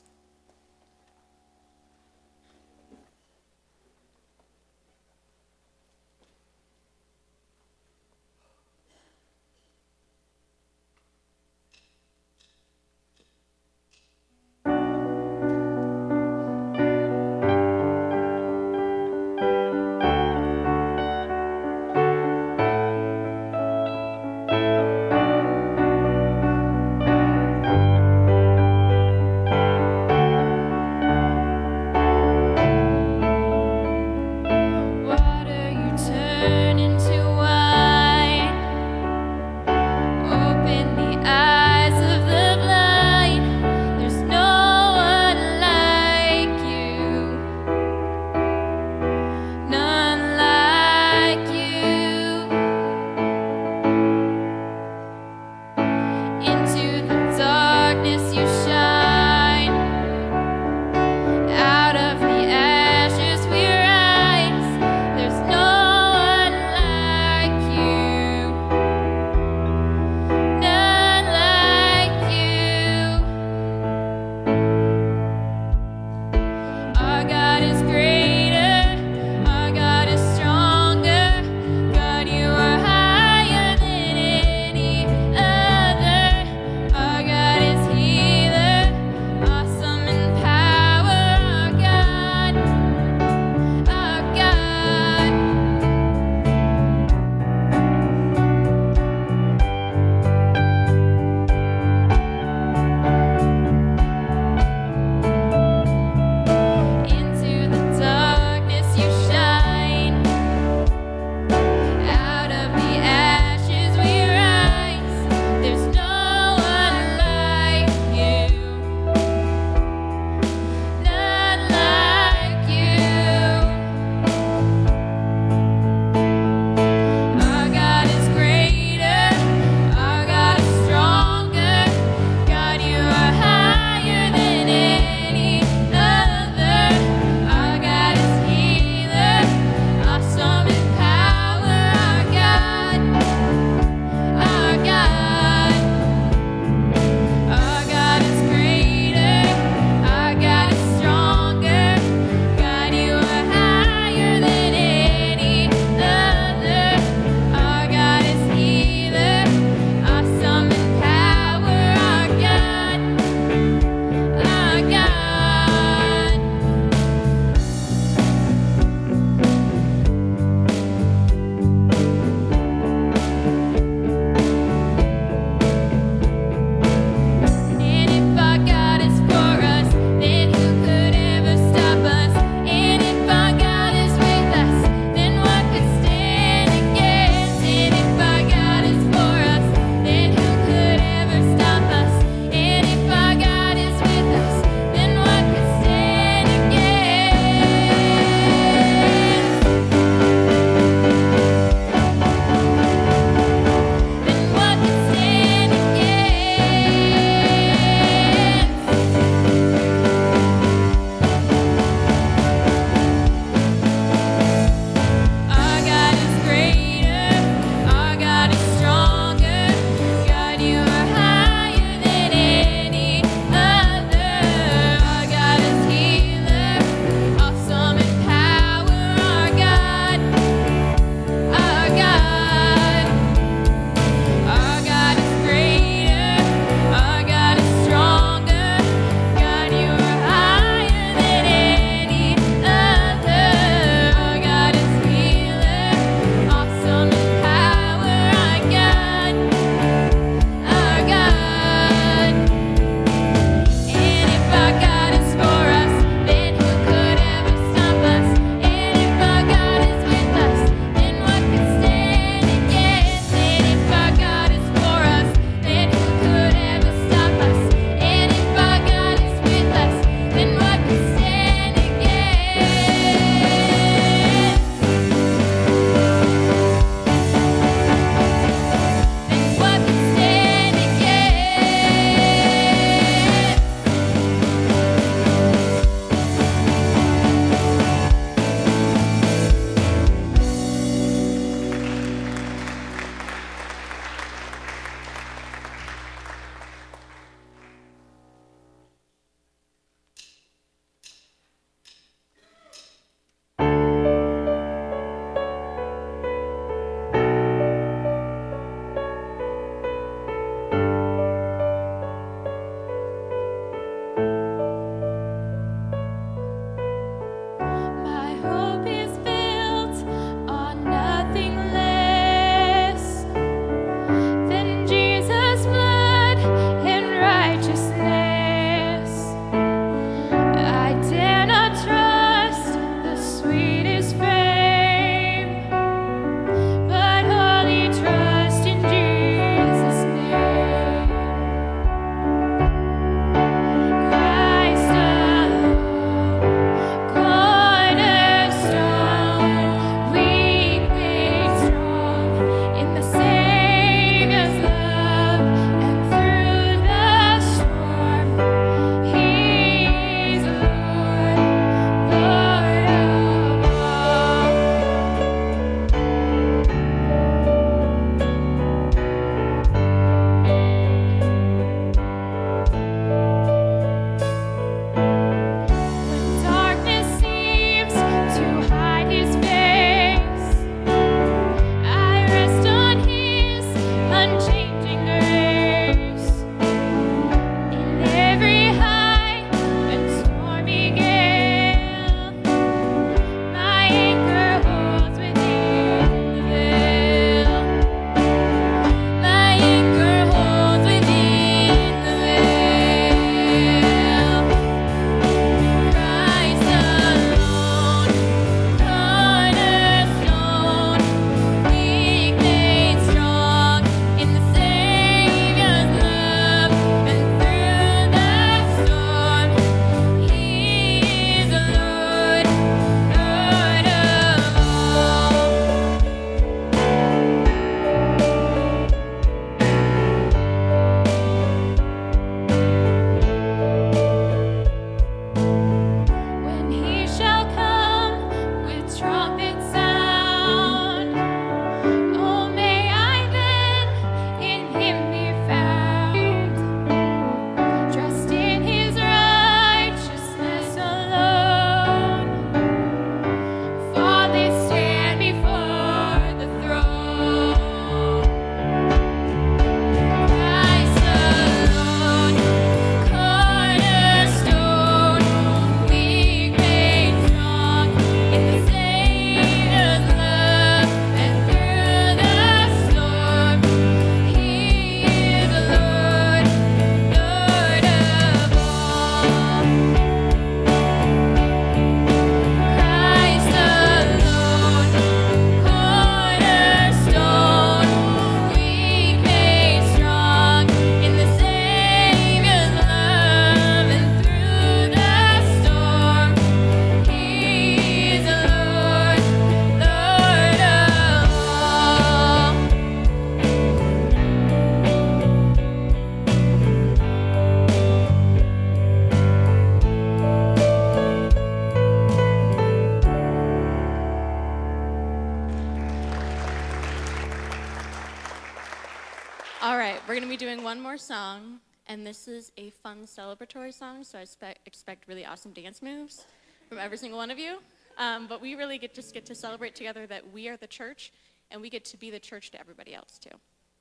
All right, we're going to be doing one more song, and this is a fun celebratory song, so I expect really awesome dance moves from every single one of you. But we really get to celebrate together that we are the church, and we get to be the church to everybody else, too.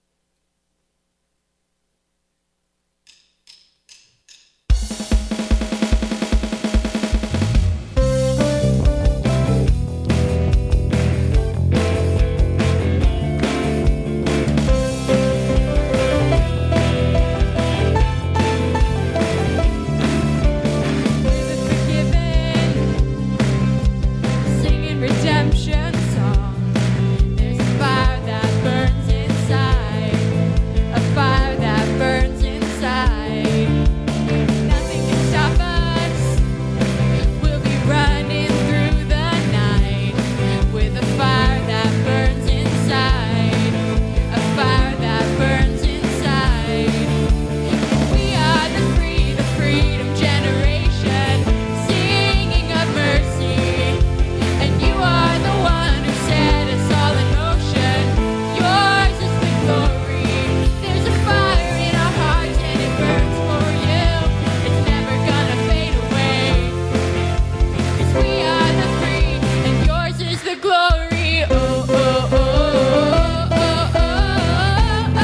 Redemption song. There's a fire that burns inside. A fire that burns inside. Nothing can stop us. We'll be running through the night with a fire that burns inside. A fire that burns inside. We are the freedom generation, singing of mercy. And you are the one who set us all in motion. Yours is the glory. There's a fire in our hearts and it burns for you. It's never gonna fade away. 'Cause we are the free and yours is the glory. Oh, oh, oh, oh, oh, oh,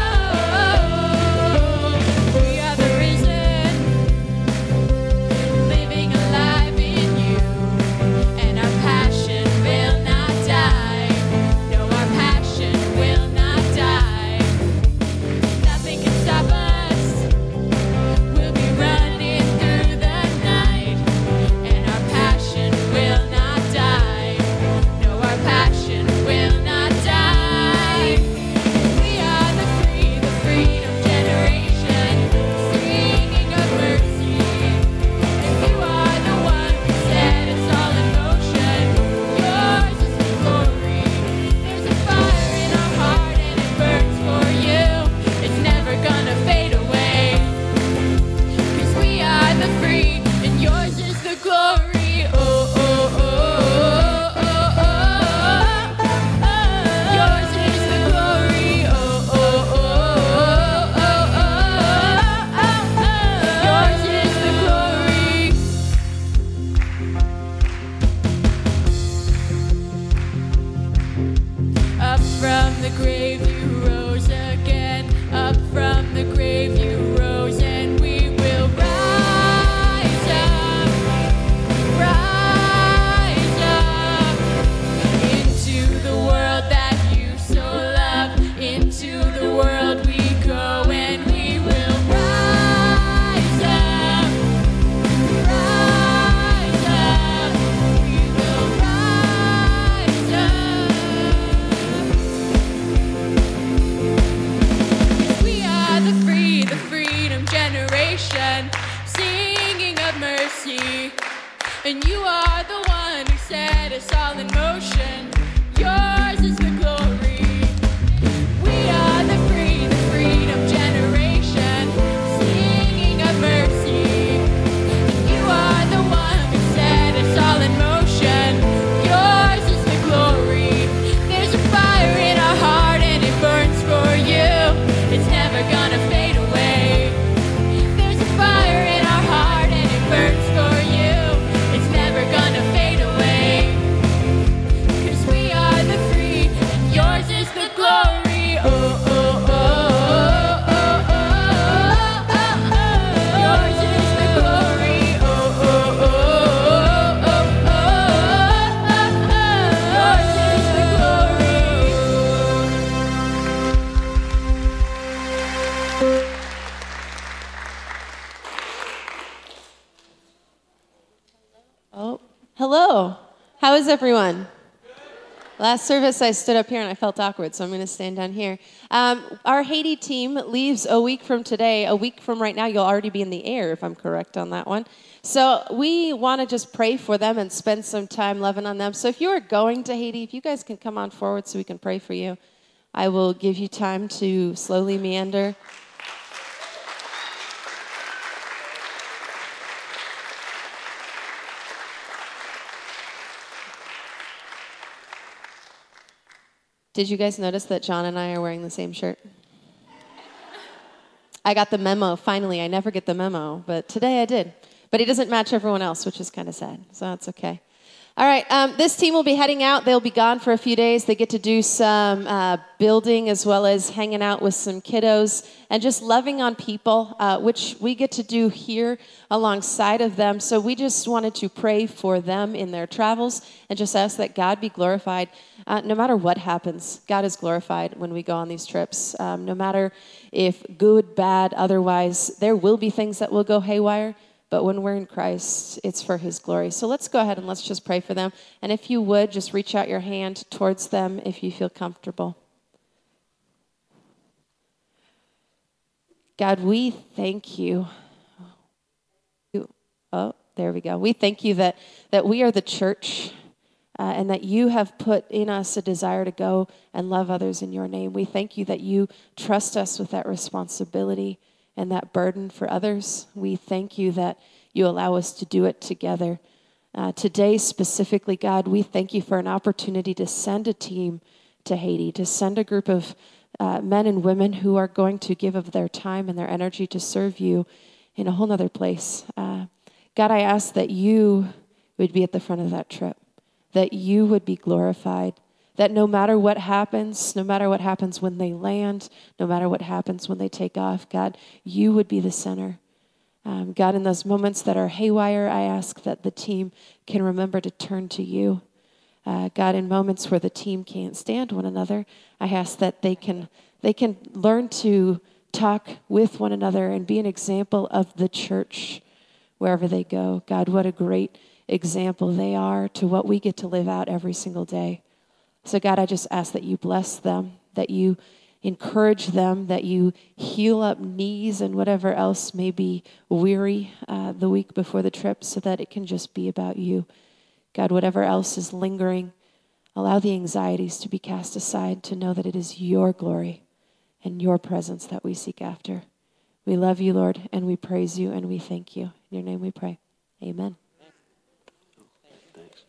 oh, oh. We are the risen, living alive in you. And our passion will not die. No, our passion will not die. Nothing can stop us. We'll be running through the night. And our passion will not die. No, our passion will not die. We are the freedom generation, singing of mercy. And you are the one who set us all in motion. Yours is the glory. There's a fire in our heart and it burns for you. It's never gonna fade away. 'Cause we are the free and yours is the glory. Oh, oh, oh, oh, oh, oh, oh. Yours is the glory. Oh, oh, oh, oh, oh, oh, oh. Yours is the glory. Up from the grave you rose again. Up from the grave you rose, and we will rise up into the world that you so love. Into the world we go, and we will rise up. We will rise up. We are the freedom generation, singing of mercy. And you are the one who set us all in motion. Yours is the glory. We are the freedom generation, singing of mercy. And you are the one who set us all in motion. Yours is the glory. There's a fire in our heart and it burns for you. It's never gonna fade away. There's a fire in our heart and it burns for you. It's never gonna fade away. 'Cause we are the free and yours is the glory. Oh, oh, oh, oh, oh, oh, oh, oh. Yours is the glory. Oh, oh, oh, oh, oh, oh, oh. Yours is the glory. Oh, hello. How is everyone? Last service, I stood up here and I felt awkward, so I'm going to stand down here. Our Haiti team leaves a week from today. A week from right now, you'll already be in the air, if I'm correct on that one. So we want to just pray for them and spend some time loving on them. So if you are going to Haiti, if you guys can come on forward so we can pray for you, I will give you time to slowly meander. Did you guys notice that John and I are wearing the same shirt? I got the memo, finally. I never get the memo, but today I did. But he doesn't match everyone else, which is kind of sad, so that's okay. All right, this team will be heading out. They'll be gone for a few days. They get to do some building as well as hanging out with some kiddos and just loving on people, which we get to do here alongside of them. So we just wanted to pray for them in their travels and just ask that God be glorified. No matter what happens, God is glorified when we go on these trips. No matter if good, bad, otherwise, there will be things that will go haywire. But when we're in Christ, it's for his glory. So let's go ahead and let's just pray for them. And if you would, just reach out your hand towards them if you feel comfortable. God, we thank you. Oh, there we go. We thank you that we are the church and that you have put in us a desire to go and love others in your name. We thank you that you trust us with that responsibility and that burden for others. We thank you that you allow us to do it together. Today, specifically, God, we thank you for an opportunity to send a team to Haiti, to send a group of men and women who are going to give of their time and their energy to serve you in a whole other place. God, I ask that you would be at the front of that trip, that you would be glorified, that no matter what happens when they land, no matter what happens when they take off, God, you would be the center. God, in those moments that are haywire, I ask that the team can remember to turn to you. God, in moments where the team can't stand one another, I ask that they can learn to talk with one another and be an example of the church wherever they go. God, what a great example they are to what we get to live out every single day. So God, I just ask that you bless them, that you encourage them, that you heal up knees and whatever else may be weary the week before the trip so that it can just be about you. God, whatever else is lingering, allow the anxieties to be cast aside to know that it is your glory and your presence that we seek after. We love you, Lord, and we praise you and we thank you. In your name we pray. Amen. Thanks.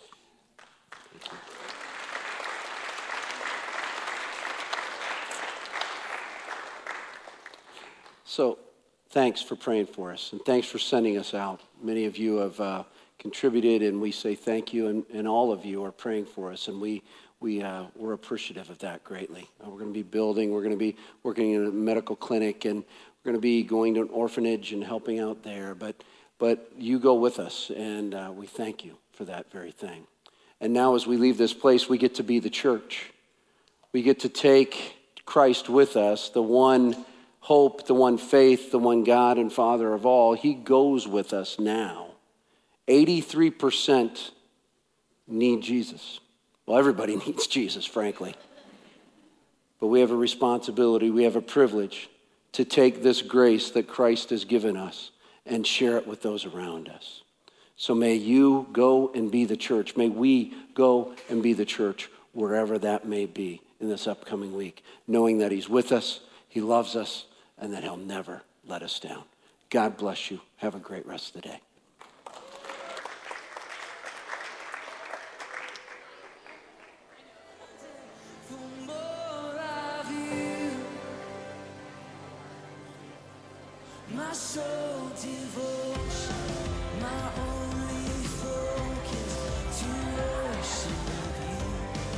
So, thanks for praying for us, and thanks for sending us out. Many of you have contributed, and we say thank you, and all of you are praying for us, and we're appreciative of that greatly. We're going to be building, we're going to be working in a medical clinic, and we're going to be going to an orphanage and helping out there, but you go with us, and we thank you for that very thing. And now as we leave this place, we get to be the church. We get to take Christ with us, the one hope, the one faith, the one God and Father of all. He goes with us now. 83% need Jesus. Well, everybody needs Jesus, frankly. But we have a responsibility, we have a privilege to take this grace that Christ has given us and share it with those around us. So may you go and be the church. May we go and be the church wherever that may be in this upcoming week, knowing that he's with us, he loves us, and that he'll never let us down. God bless you. Have a great rest of the day. My sole devotion, my only focus, to worship you.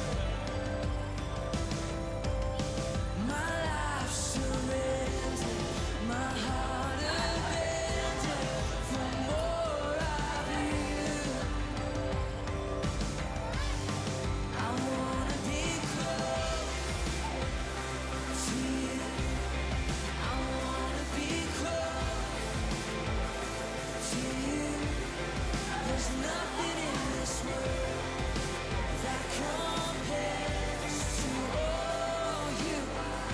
My life surrendered, my heart abandoned, for more of you. I wanna be close to you. I wanna be close to you. There's nothing in this world that compares to all you are.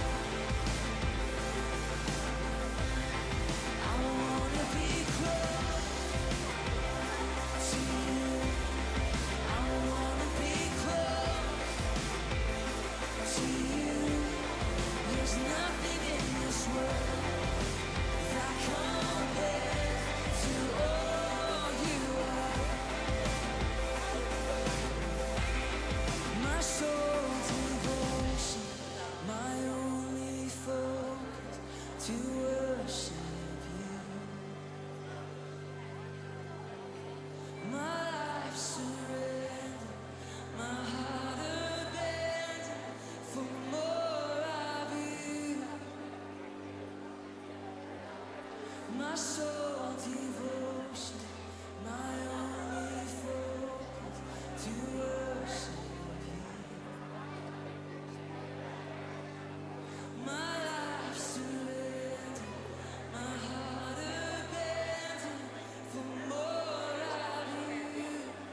I wanna be close to you. I wanna be close to you. There's nothing in this world that compares to all you are. My sole devotion, my only focus, to My sole devotion, my only focus, to worship you. My life surrendered, my heart abandoned for more of you.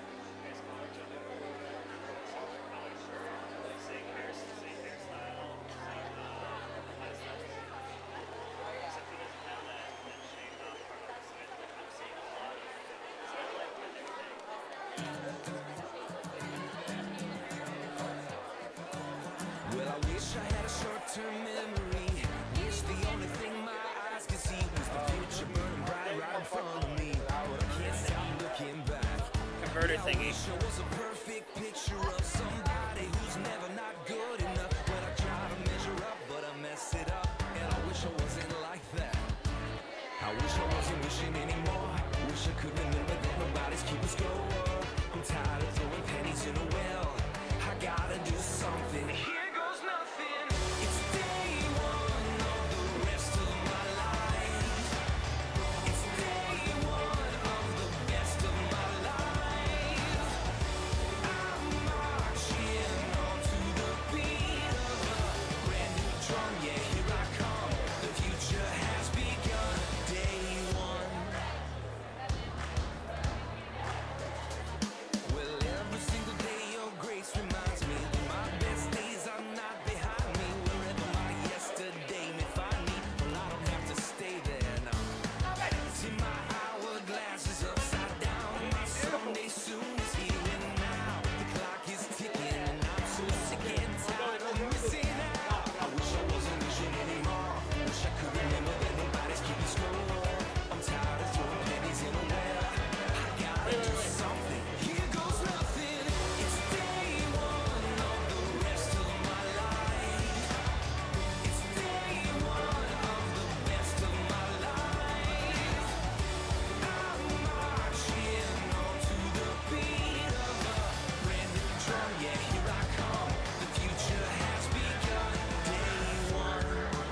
Well, I wish I had a short-term memory. Wish the only thing my eyes could see was the future burning bright right in front of me. But I can't stop looking back. Converter I thingy. wish I was a perfect picture of somebody who's never not good enough. When I try to measure up, but I mess it up. And I wish I wasn't like that. I wish I wasn't wishing anymore. Wish I could remember that nobody's keeping score. I'm tired of throwing pennies in a well. I gotta do something. Here goes nothing. It's day one of the rest of my life. It's day one of the best of my life. I'm marching on to the beat of a brand new drum. Yeah, here I come. The future has begun. Day one. Well, every single day your grace reminds me that my best days are not behind me. Wherever my yesterday may find me, well, I don't have to stay there now. See, my hourglass is upside down. My someday soon is here and now. The clock is ticking and I'm so sick and tired of missing out. I wish I wasn't wishing anymore. Wish I could remember that nobody's keeping score. I'm tired of throwing pennies in a well. I gotta do something. Here goes nothing. It's day one of the rest of my life. It's day one of the best of my life. I'm marching on to the beat of a brand new drum. Yeah, here I come. The future has begun. Day one.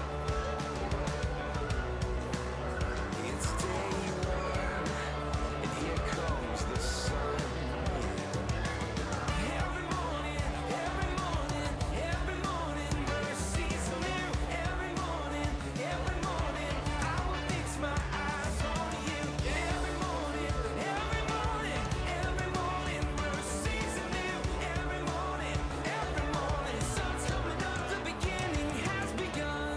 It's day one, and here comes the sun. Every morning, every morning, every morning, mercies are new. Every morning, I will fix my eyes on you. Every morning, mercies are new. Every morning, sun's coming up, the beginning has begun.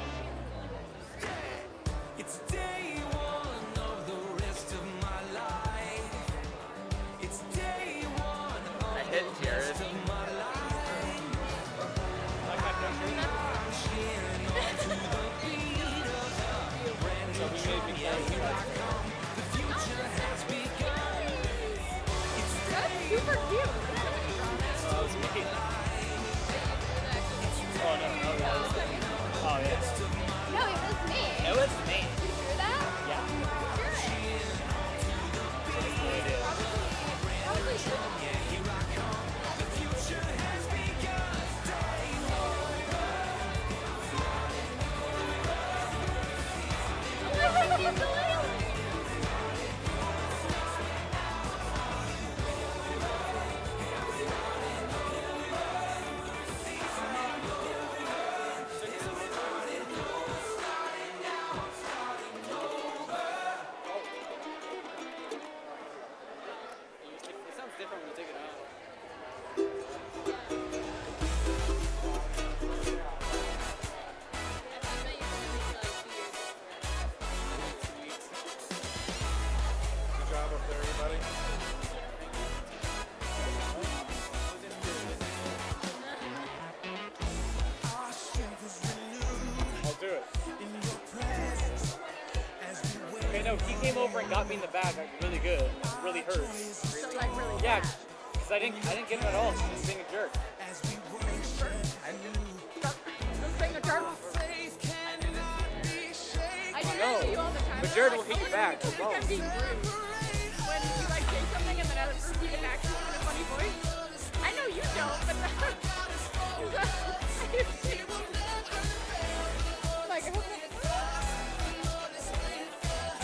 It's day one of the rest of my life. It's day one of I hit Jared. rest of my life. Marching on to the beat of a brand new drum. Yeah, here I come. The future has begun. It's day Super cute. Oh, it was me. Oh, no. Oh, yeah. No, it was me. It was me. Did you hear that? Yeah. Probably shouldn't. here I come. The future has begun. Day one. Oh my God, he's delayed. It sounds different when you take it out. Good job up there, everybody. Our strength is renewed I'll do it. in your presence as we wait. Okay, no, he came over and got me in the back like really good. It really hurt. So like really Yeah, because I didn't get him at all. He was being a jerk. As we worship you. Just being a jerk. Faith cannot be shaken. I do No. that to you all the time. But Jared will hit you back. I think I'm being rude. When you like say something and then I repeat it back to you in a funny voice. I know you don't, but like,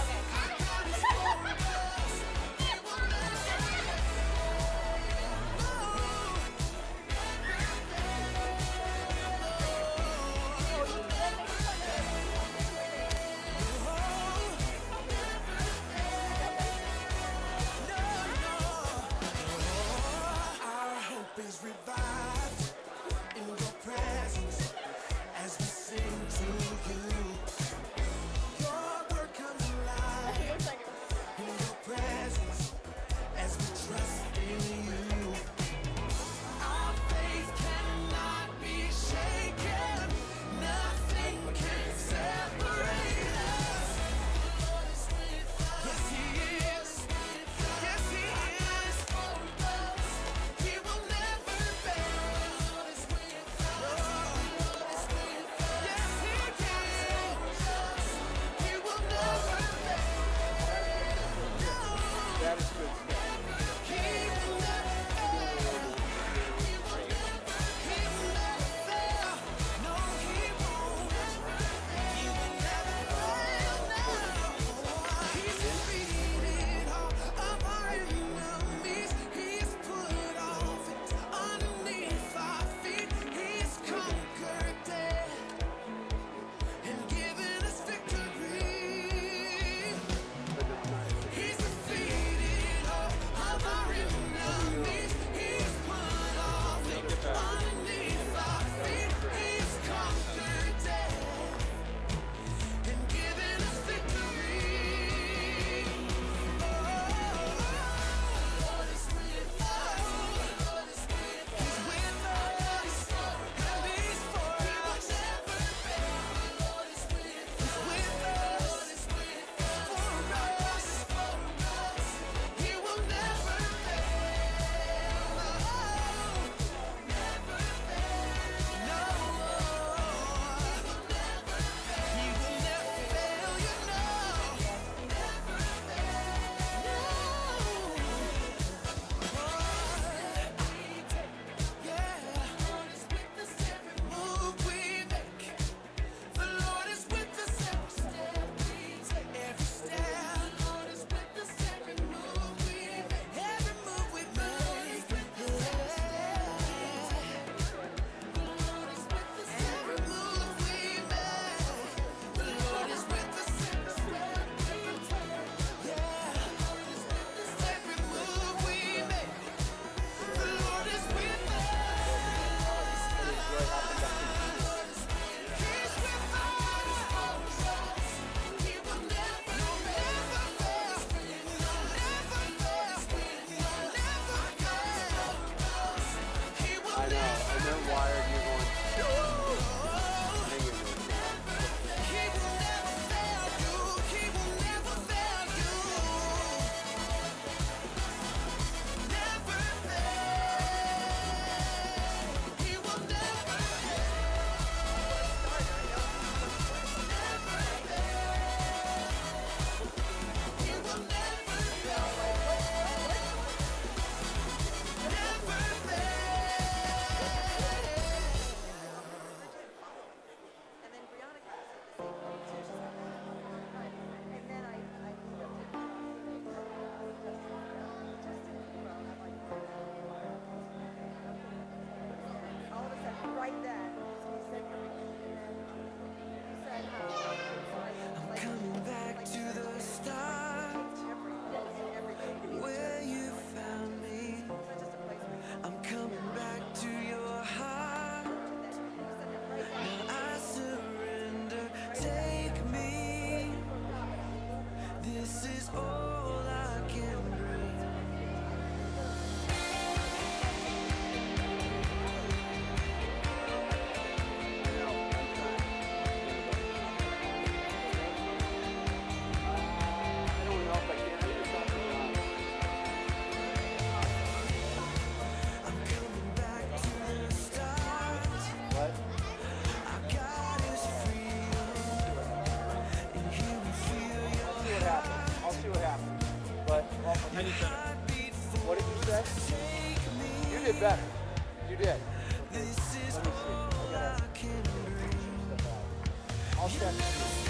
did better. You did. Let me see. I gotta stuff out. I'll check.